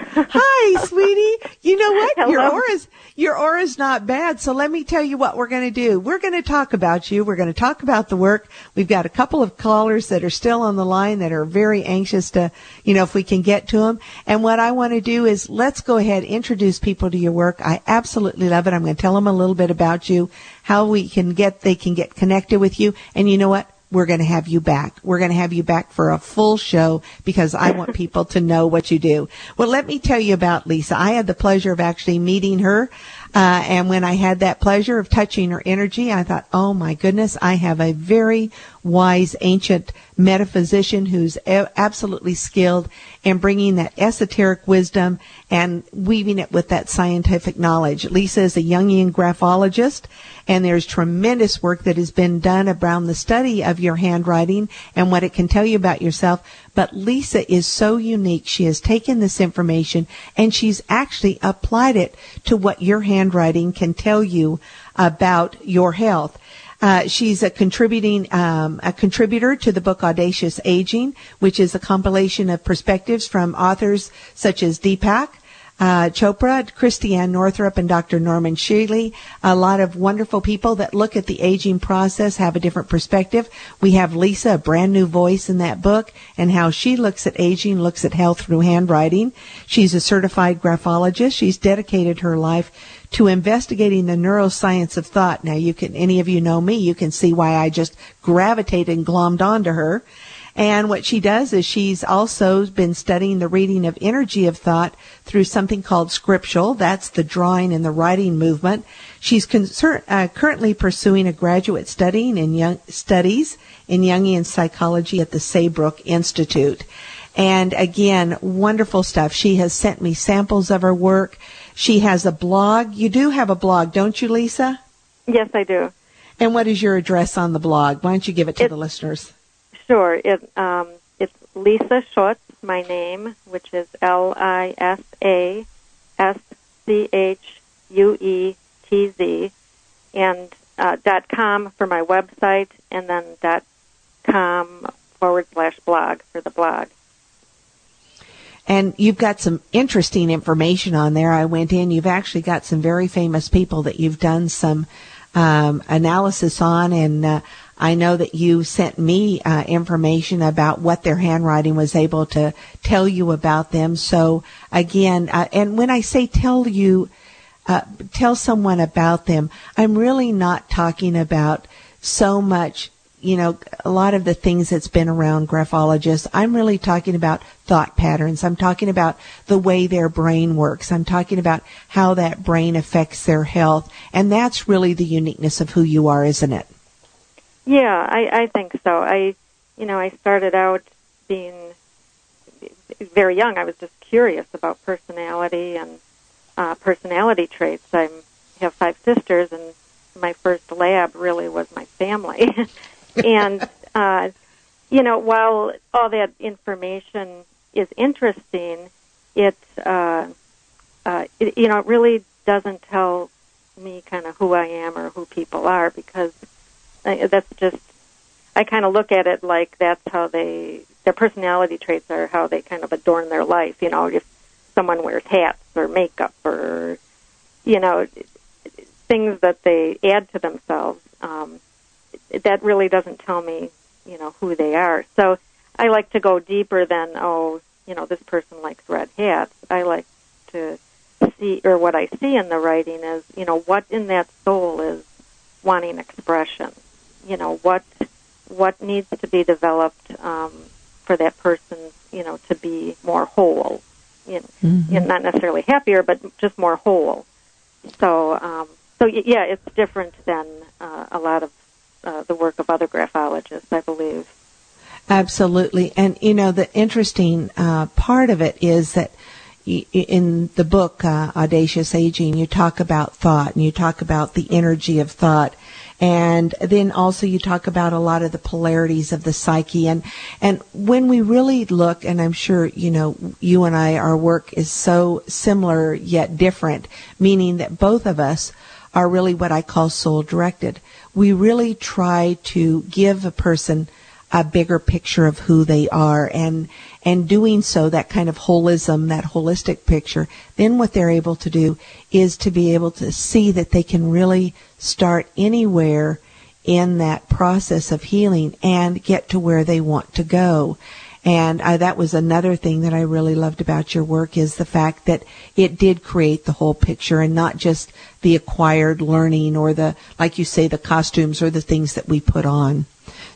[SPEAKER 10] Hi, sweetie. You know what?
[SPEAKER 11] Hello.
[SPEAKER 10] Your aura's, your aura's not bad. So let me tell you what we're going to do. We're going to talk about you. We're going to talk about the work. We've got a couple of callers that are still on the line that are very anxious to, you know, if we can get to them. And what I want to do is let's go ahead, introduce people to your work. I absolutely love it. I'm going to tell them a little bit about you, how we can get, they can get connected with you. And you know what? We're going to have you back. We're going to have you back for a full show because I want people to know what you do. Well, let me tell you about Lisa. I had the pleasure of actually meeting her. Uh, and when I had that pleasure of touching her energy, I thought, oh my goodness, I have a very wise ancient metaphysician who's a- absolutely skilled in bringing that esoteric wisdom and weaving it with that scientific knowledge. Lisa is a Jungian graphologist, and there's tremendous work that has been done around the study of your handwriting and what it can tell you about yourself. But Lisa is so unique. She has taken this information and she's actually applied it to what your handwriting can tell you about your health. Uh, she's a contributing, um, a contributor to the book Audacious Aging, which is a compilation of perspectives from authors such as Deepak uh, Chopra, Christiane Northrup, and Doctor Norman Shealy. A lot of wonderful people that look at the aging process, have a different perspective. We have Lisa, a brand new voice in that book, and how she looks at aging, looks at health through handwriting. She's a certified graphologist. She's dedicated her life to investigating the neuroscience of thought. Now, you can, any of you know me, you can see why I just gravitated and glommed onto her. And what she does is she's also been studying the reading of energy of thought through something called scriptural. That's the drawing and the writing movement. She's concern, uh, currently pursuing a graduate studying in young, studies in Jungian psychology at the Saybrook Institute. And again, wonderful stuff. She has sent me samples of her work. She has a blog. You do have a blog, don't you, Lisa?
[SPEAKER 11] Yes, I do.
[SPEAKER 10] And what is your address on the blog? Why don't you give it to
[SPEAKER 11] It-
[SPEAKER 10] the listeners?
[SPEAKER 11] Sure. It, um, it's Lisa Schutz, my name, which is L I S A S C H U E T Z, and uh, dot com for my website, and then dot com forward slash blog for the blog.
[SPEAKER 10] And you've got some interesting information on there. I went in. You've actually got some very famous people that you've done some um, analysis on, and uh, I know that you sent me uh, information about what their handwriting was able to tell you about them. So again, uh, and when I say tell you, uh, tell someone about them, I'm really not talking about so much, you know, a lot of the things that's been around graphologists. I'm really talking about thought patterns. I'm talking about the way their brain works. I'm talking about how that brain affects their health. And that's really the uniqueness of who you are, isn't it?
[SPEAKER 11] Yeah, I, I think so. I, you know, I started out being very young. I was just curious about personality and uh, personality traits. I have five sisters, and my first lab really was my family. And, uh, you know, while all that information is interesting, it, uh, uh, it, you know, it really doesn't tell me kind of who I am or who people are, because I, that's just, I kind of look at it like that's how they, their personality traits are how they kind of adorn their life. You know, if someone wears hats or makeup or, you know, things that they add to themselves, um, that really doesn't tell me, you know, who they are. So I like to go deeper than, oh, you know, this person likes red hats. I like
[SPEAKER 14] to see, or what I see in the writing is, you know, what in that soul is wanting expression. You know, what what needs to be developed um, for that person, you know, to be more whole. You know, mm-hmm. you know, not necessarily happier, but just more whole. So, um, so yeah, it's different than uh, a lot of uh, the work of other graphologists, I believe.
[SPEAKER 10] Absolutely. And, you know, the interesting uh, part of it is that y- in the book, uh, Audacious Aging, you talk about thought and you talk about the energy of thought. And then also you talk about a lot of the polarities of the psyche. And, and when we really look, and I'm sure, you know, you and I, our work is so similar yet different, meaning that both of us are really what I call soul-directed. We really try to give a person a bigger picture of who they are, and and doing so, that kind of holism, that holistic picture, then what they're able to do is to be able to see that they can really start anywhere in that process of healing and get to where they want to go. And I, that was another thing that I really loved about your work, is the fact that it did create the whole picture and not just the acquired learning or the, like you say, the costumes or the things that we put on.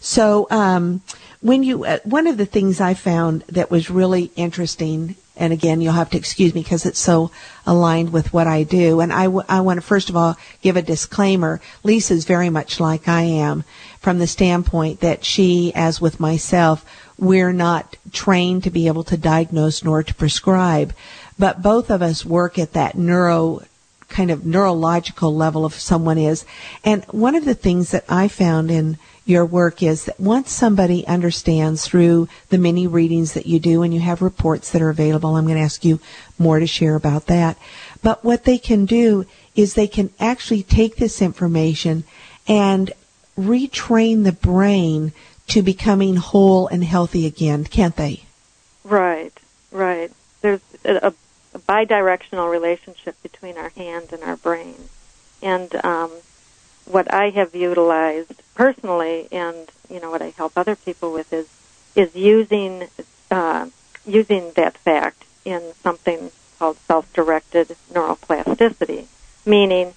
[SPEAKER 10] So um, when you, uh, one of the things I found that was really interesting, and again, you'll have to excuse me because it's so aligned with what I do, and I, w- I want to first of all give a disclaimer. Lisa's very much like I am from the standpoint that she, as with myself, we're not trained to be able to diagnose nor to prescribe, but both of us work at that neuro kind of neurological level of someone is. And one of the things that I found in your work is that once somebody understands through the many readings that you do, and you have reports that are available, I'm going to ask you more to share about that. But what they can do is they can actually take this information and retrain the brain to becoming whole and healthy again, can't they?
[SPEAKER 14] Right, right. There's a, a bidirectional relationship between our hand and our brain. And um, what I have utilized personally, and you know what I help other people with, is is using uh, using that fact in something called self-directed neuroplasticity, meaning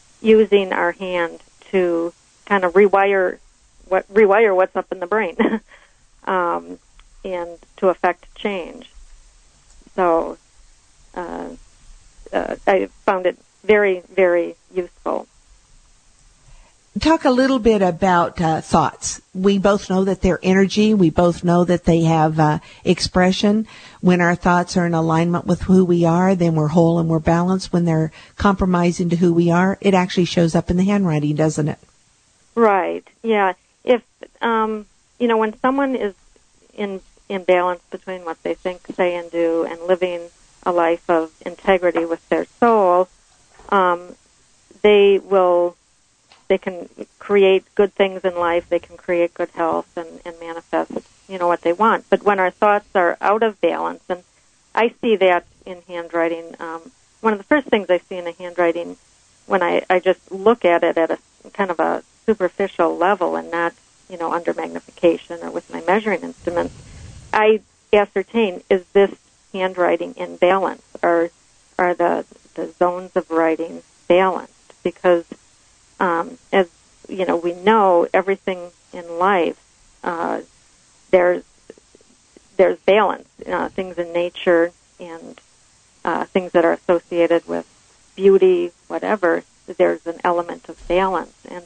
[SPEAKER 14] using our hand to kind of rewire what rewire what's up in the brain, um, and to affect change. So uh, uh, I found it very, very useful.
[SPEAKER 10] Talk a little bit about uh, thoughts. We both know that they're energy. We both know that they have uh, expression. When our thoughts are in alignment with who we are, then we're whole and we're balanced. When they're compromising to who we are, it actually shows up in the handwriting, doesn't it?
[SPEAKER 14] Right. Yeah. If um, you know, when someone is in in balance between what they think, say, and do, and living a life of integrity with their soul, um, they will. They can create good things in life. They can create good health and, and manifest, you know, what they want. But when our thoughts are out of balance, and I see that in handwriting, um, one of the first things I see in a handwriting when I, I just look at it at a kind of a superficial level and not, you know, under magnification or with my measuring instruments, I ascertain, is this handwriting in balance? Or are the, the zones of writing balanced? Because Um, as you know, we know everything in life. Uh, there's there's balance. Uh, things in nature and uh, things that are associated with beauty, whatever. There's an element of balance, and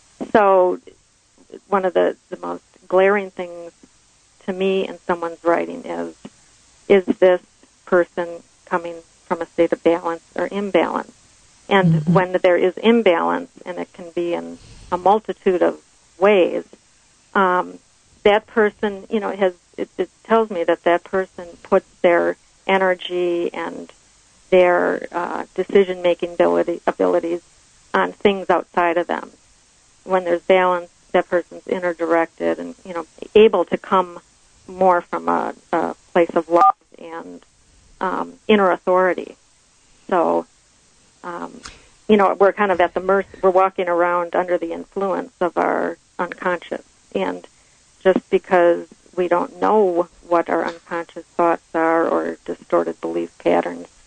[SPEAKER 14] so one of the, the most glaring things to me in someone's writing is: is this person coming from a state of balance or imbalance? And mm-hmm. when there is imbalance, and it can be in a multitude of ways, um, that person, you know, has it, it tells me that that person puts their energy and their uh, decision-making ability, abilities on things outside of them. When there's balance, that person's inner-directed and, you know, able to come more from a, a place of love and um, inner authority. So... Um, you know, we're kind of at the mercy, we're walking around under the influence of our unconscious. And just because we don't know what our unconscious thoughts are or distorted belief patterns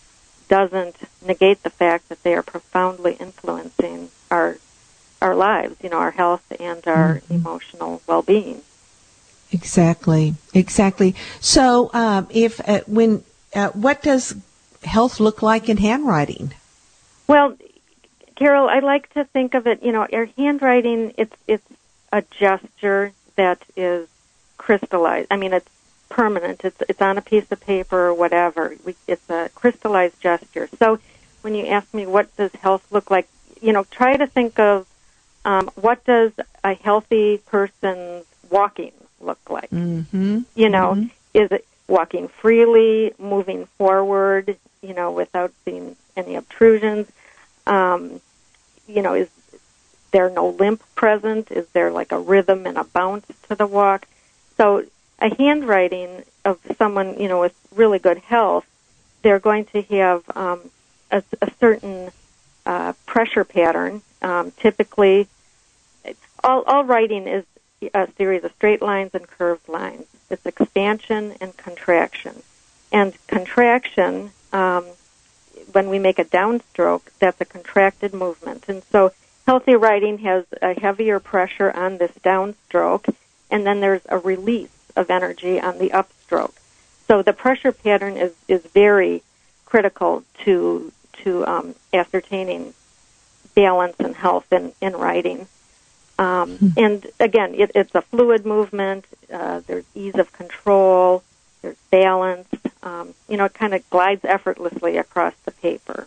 [SPEAKER 14] doesn't negate the fact that they are profoundly influencing our our lives, you know, our health and our mm-hmm. emotional well-being.
[SPEAKER 10] Exactly, exactly. So, um, if uh, when uh, what does health look like in handwriting?
[SPEAKER 14] Well, Carol, I like to think of it, you know, our handwriting, it's it's a gesture that is crystallized. I mean, it's permanent. It's it's on a piece of paper or whatever. We, it's a crystallized gesture. So when you ask me what does health look like, you know, try to think of um, what does a healthy person's walking look like?
[SPEAKER 10] Mm-hmm.
[SPEAKER 14] You know,
[SPEAKER 10] mm-hmm.
[SPEAKER 14] is it walking freely, moving forward, you know, without seeing any obtrusions? Um, you know, is there no limp present? Is there like a rhythm and a bounce to the walk? So a handwriting of someone, you know, with really good health, they're going to have um, a, a certain uh, pressure pattern. Um, typically, all, all writing is a series of straight lines and curved lines. It's expansion and contraction. And contraction, um, when we make a downstroke, that's a contracted movement. And so healthy writing has a heavier pressure on this downstroke, and then there's a release of energy on the upstroke. So the pressure pattern is, is very critical to to um, ascertaining balance and health in, in writing. Um, mm-hmm. And again, it, it's a fluid movement. Uh, there's ease of control. There's balance. Um, you know, it kind of glides effortlessly across the paper.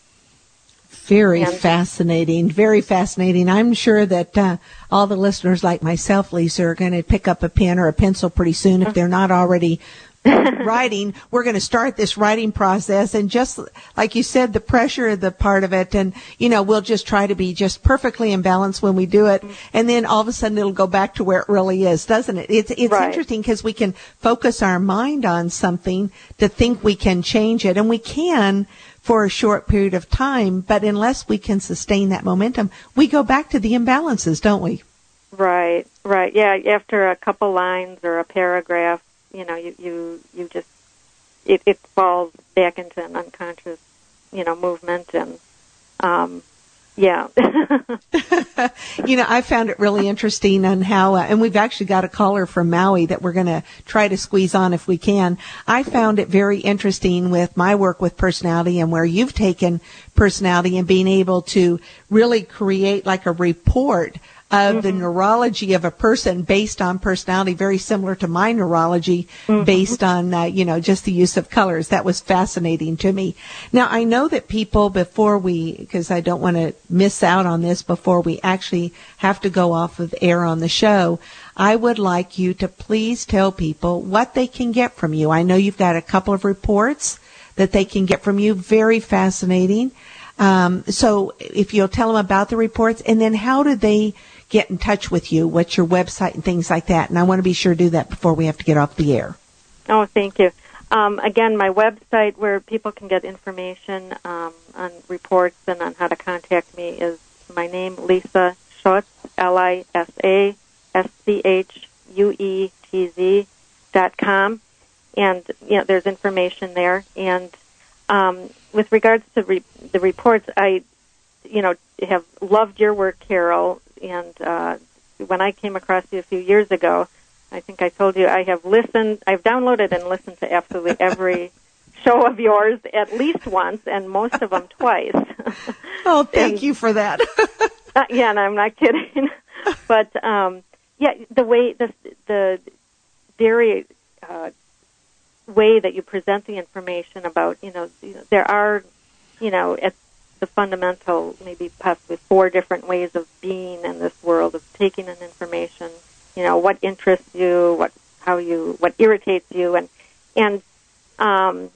[SPEAKER 10] Very
[SPEAKER 14] and,
[SPEAKER 10] fascinating, very fascinating. I'm sure that uh, all the listeners like myself, Lisa, are going to pick up a pen or a pencil pretty soon if they're not already writing. We're going to start this writing process, and just like you said, the pressure, the part of it, and, you know, we'll just try to be just perfectly in balance when we do it, and then all of a sudden it'll go back to where it really is, doesn't it? It's, it's
[SPEAKER 14] right.
[SPEAKER 10] interesting because we can focus our mind on something to think we can change it, and we can for a short period of time, but unless we can sustain that momentum, we go back to the imbalances, don't we?
[SPEAKER 14] Right, right. Yeah, after a couple lines or a paragraph, you know, you, you, you just, it, it falls back into an unconscious, you know, movement, and, um, yeah.
[SPEAKER 10] You know, I found it really interesting on how, uh, and we've actually got a caller from Maui that we're going to try to squeeze on if we can. I found it very interesting with my work with personality and where you've taken personality and being able to really create like a report of mm-hmm. the neurology of a person based on personality, very similar to my neurology mm-hmm. based on, uh, you know, just the use of colors. That was fascinating to me. Now, I know that people, before we, because I don't want to miss out on this before we actually have to go off of air on the show, I would like you to please tell people what they can get from you. I know you've got a couple of reports that they can get from you. Very fascinating. Um, so if you'll tell them about the reports, and then how do they get in touch with you? What's your website and things like that? And I want to be sure to do that before we have to get off the air.
[SPEAKER 14] Oh, thank you. Um, again, my website where people can get information um, on reports and on how to contact me is my name, Lisa Schutz, L I S A S C H U E T Z dot com. And, you know, there's information there. And um, with regards to re- the reports, I, you know, have loved your work, Carol. And uh, when I came across you a few years ago, I think I told you I have listened, I've downloaded and listened to absolutely every show of yours at least once, and most of them twice.
[SPEAKER 10] Oh, thank
[SPEAKER 14] and,
[SPEAKER 10] you for that.
[SPEAKER 14] uh, yeah, and I'm not kidding. But um, yeah, the way the the very uh, way that you present the information about, you know, there are, you know, at the fundamental, maybe possibly four different ways of being in this world, of taking in information, you know, what interests you, what, how you, what irritates you, and, and, um,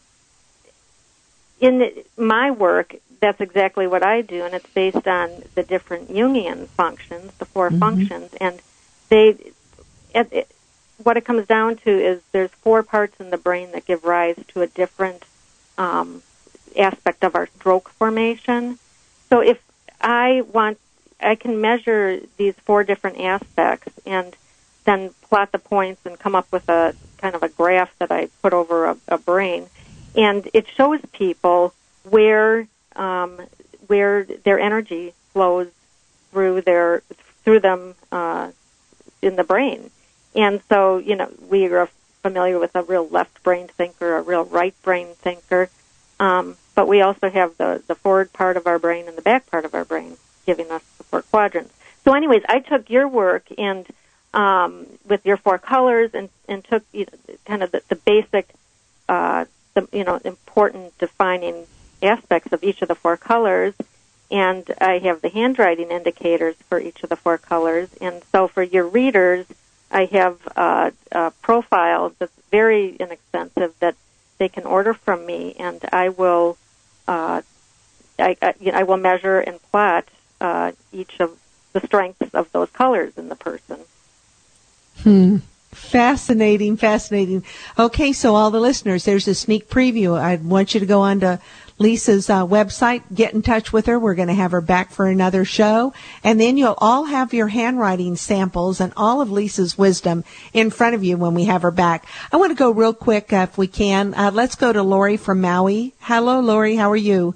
[SPEAKER 14] in my work, that's exactly what I do, and it's based on the different Jungian functions, the four mm-hmm. functions, and they, it, it, what it comes down to is there's four parts in the brain that give rise to a different, um, aspect of our stroke formation. So if I want, I can measure these four different aspects and then plot the points and come up with a kind of a graph that I put over a, a brain. And it shows people where um, where their energy flows through their through them uh, in the brain. And so, you know, we are familiar with a real left brain thinker, a real right brain thinker, um, but we also have the, the forward part of our brain and the back part of our brain giving us the four quadrants. So anyways, I took your work and um, with your four colors and, and took you know, kind of the, the basic, uh, the, you know, important defining aspects of each of the four colors, and I have the handwriting indicators for each of the four colors. And so for your readers, I have uh, a profile that's very inexpensive that they can order from me, and I will, uh, I, I, you know, I will measure and plot uh, each of the strengths of those colors in the person.
[SPEAKER 10] Hmm. Fascinating, fascinating. Okay, so all the listeners, there's a sneak preview. I want you to go on to Lisa's uh, website, get in touch with her. We're going to have her back for another show. And then you'll all have your handwriting samples and all of Lisa's wisdom in front of you when we have her back. I want to go real quick, uh, if we can. Uh, let's go to Lori from Maui. Hello, Lori. How are you?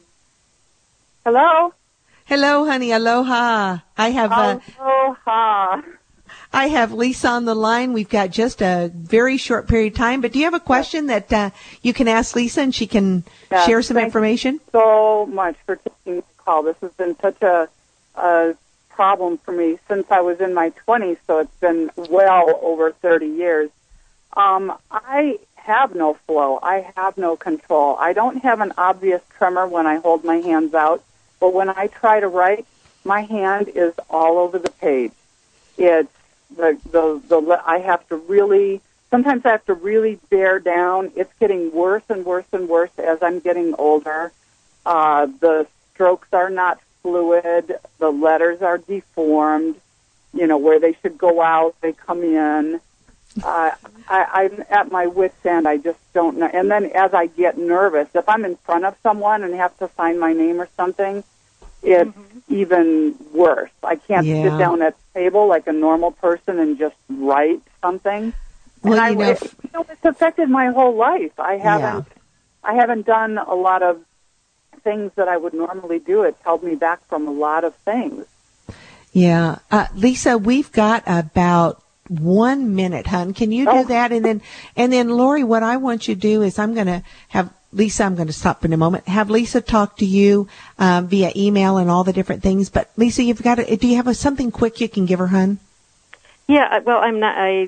[SPEAKER 15] Hello.
[SPEAKER 10] Hello, honey. Aloha. I have... Uh,
[SPEAKER 15] Aloha.
[SPEAKER 10] I have Lisa on the line. We've got just a very short period of time, but do you have a question that uh, you can ask Lisa and she can
[SPEAKER 15] yes,
[SPEAKER 10] share some
[SPEAKER 15] thank
[SPEAKER 10] information?
[SPEAKER 15] You so much for taking the call. This has been such a, a problem for me since I was in my twenties, so it's been well over thirty years. Um, I have no flow. I have no control. I don't have an obvious tremor when I hold my hands out, but when I try to write, my hand is all over the page. It's The, the, the, I have to really, sometimes I have to really bear down. It's getting worse and worse and worse as I'm getting older. Uh, the strokes are not fluid. The letters are deformed. You know, where they should go out, they come in. Uh, I, I'm at my wit's end. I just don't know. And then as I get nervous, if I'm in front of someone and have to sign my name or something, it's mm-hmm. even worse. I can't yeah. sit down at the table like a normal person and just write something.
[SPEAKER 10] Well,
[SPEAKER 15] and I,
[SPEAKER 10] you know,
[SPEAKER 15] it, you know, it's affected my whole life. I haven't, yeah. I haven't done a lot of things that I would normally do. It's held me back from a lot of things.
[SPEAKER 10] Yeah, uh, Lisa, we've got about one minute, hon. Can you do oh. that? And then, and then, Lori, what I want you to do is I'm going to have. Lisa, I'm going to stop in a moment. Have Lisa talk to you um, via email and all the different things. But Lisa, you've got to, do you have a, something quick you can give her, hon?
[SPEAKER 14] Yeah. Well, I'm not. I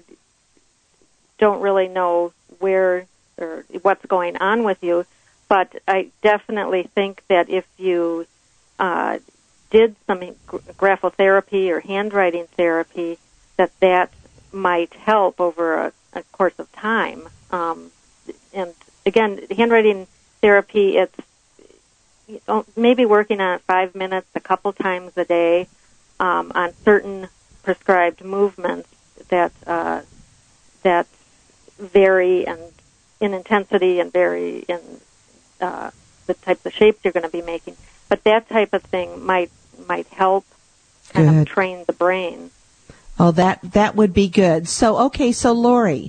[SPEAKER 14] don't really know where or what's going on with you, but I definitely think that if you uh, did some graphotherapy or handwriting therapy, that that might help over a, a course of time. Um, and Again, handwriting therapy, it's you know, maybe working on it five minutes a couple times a day um, on certain prescribed movements that uh, that vary and in intensity and vary in uh, the types of shapes you're going to be making. But that type of thing might might help kind good. of train the brain.
[SPEAKER 10] Oh, that that would be good. So, okay, so Lori.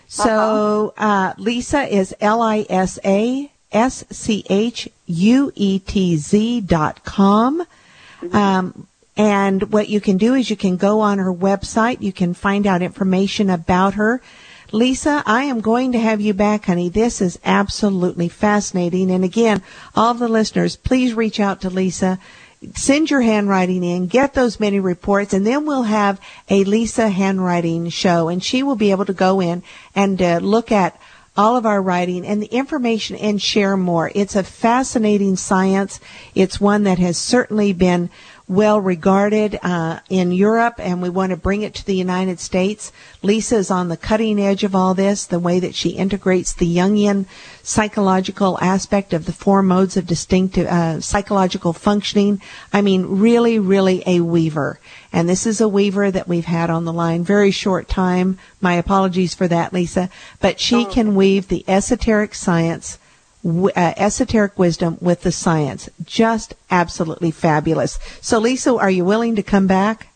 [SPEAKER 10] So, uh, Lisa is L I S A S C H U E T Z dot com. Mm-hmm. Um, and what you can do is you can go on her website. You can find out information about her. Lisa, I am going to have you back, honey. This is absolutely fascinating. And again, all the listeners, please reach out to Lisa. Send your handwriting in, get those many reports, and then we'll have a Lisa handwriting show, and she will be able to go in and uh, look at all of our writing and the information and share more. It's a fascinating science. It's one that has certainly been well regarded uh, in Europe, and we want to bring it to the United States. Lisa is on the cutting edge of all this, the way that she integrates the Jungian psychological aspect of the four modes of distinct uh, psychological functioning. I mean, really, really a weaver. And this is a weaver that we've had on the line very short time. My apologies for that, Lisa. But she can weave the esoteric science Uh, esoteric wisdom with the science. Just absolutely fabulous. So, Lisa, are you willing to come back?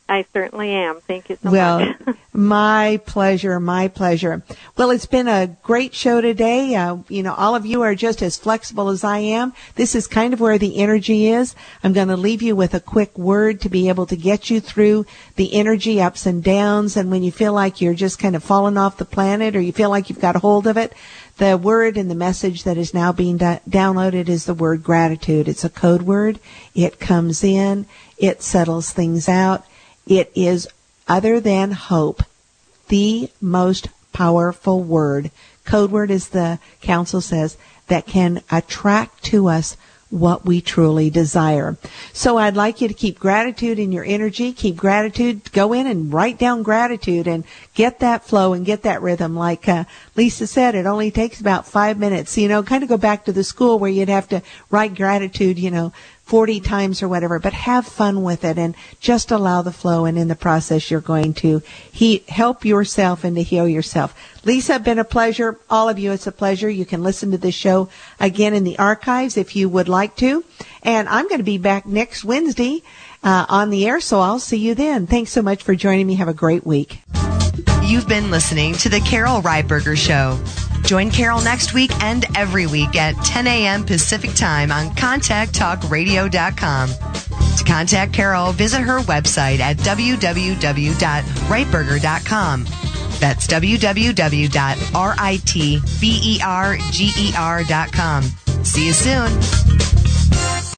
[SPEAKER 14] I certainly am. Thank you so
[SPEAKER 10] well,
[SPEAKER 14] much.
[SPEAKER 10] Well, my pleasure, my pleasure. Well, it's been a great show today. Uh, you know, all of you are just as flexible as I am. This is kind of where the energy is. I'm going to leave you with a quick word to be able to get you through the energy ups and downs. And when you feel like you're just kind of falling off the planet, or you feel like you've got a hold of it, the word and the message that is now being da- downloaded is the word gratitude. It's a code word. It comes in. It settles things out. It is, other than hope, the most powerful word. Code word, as the council says, that can attract to us what we truly desire. So I'd like you to keep gratitude in your energy. Keep gratitude. Go in and write down gratitude and get that flow and get that rhythm. Like uh, Lisa said, it only takes about five minutes. You know, kind of go back to the school where you'd have to write gratitude, you know, forty times or whatever, but have fun with it and just allow the flow, and in the process you're going to he- help yourself and to heal yourself. Lisa, been a pleasure. All of you, it's a pleasure. You can listen to this show again in the archives if you would like to. And I'm going to be back next Wednesday uh, on the air, so I'll see you then. Thanks so much for joining me. Have a great week.
[SPEAKER 4] You've been listening to The Carol Ryberger Show. Join Carol next week and every week at ten a.m. Pacific Time on contact talk radio dot com. To contact Carol, visit her website at w w w dot ryberger dot com. That's w w w dot ryberger dot com. See you soon.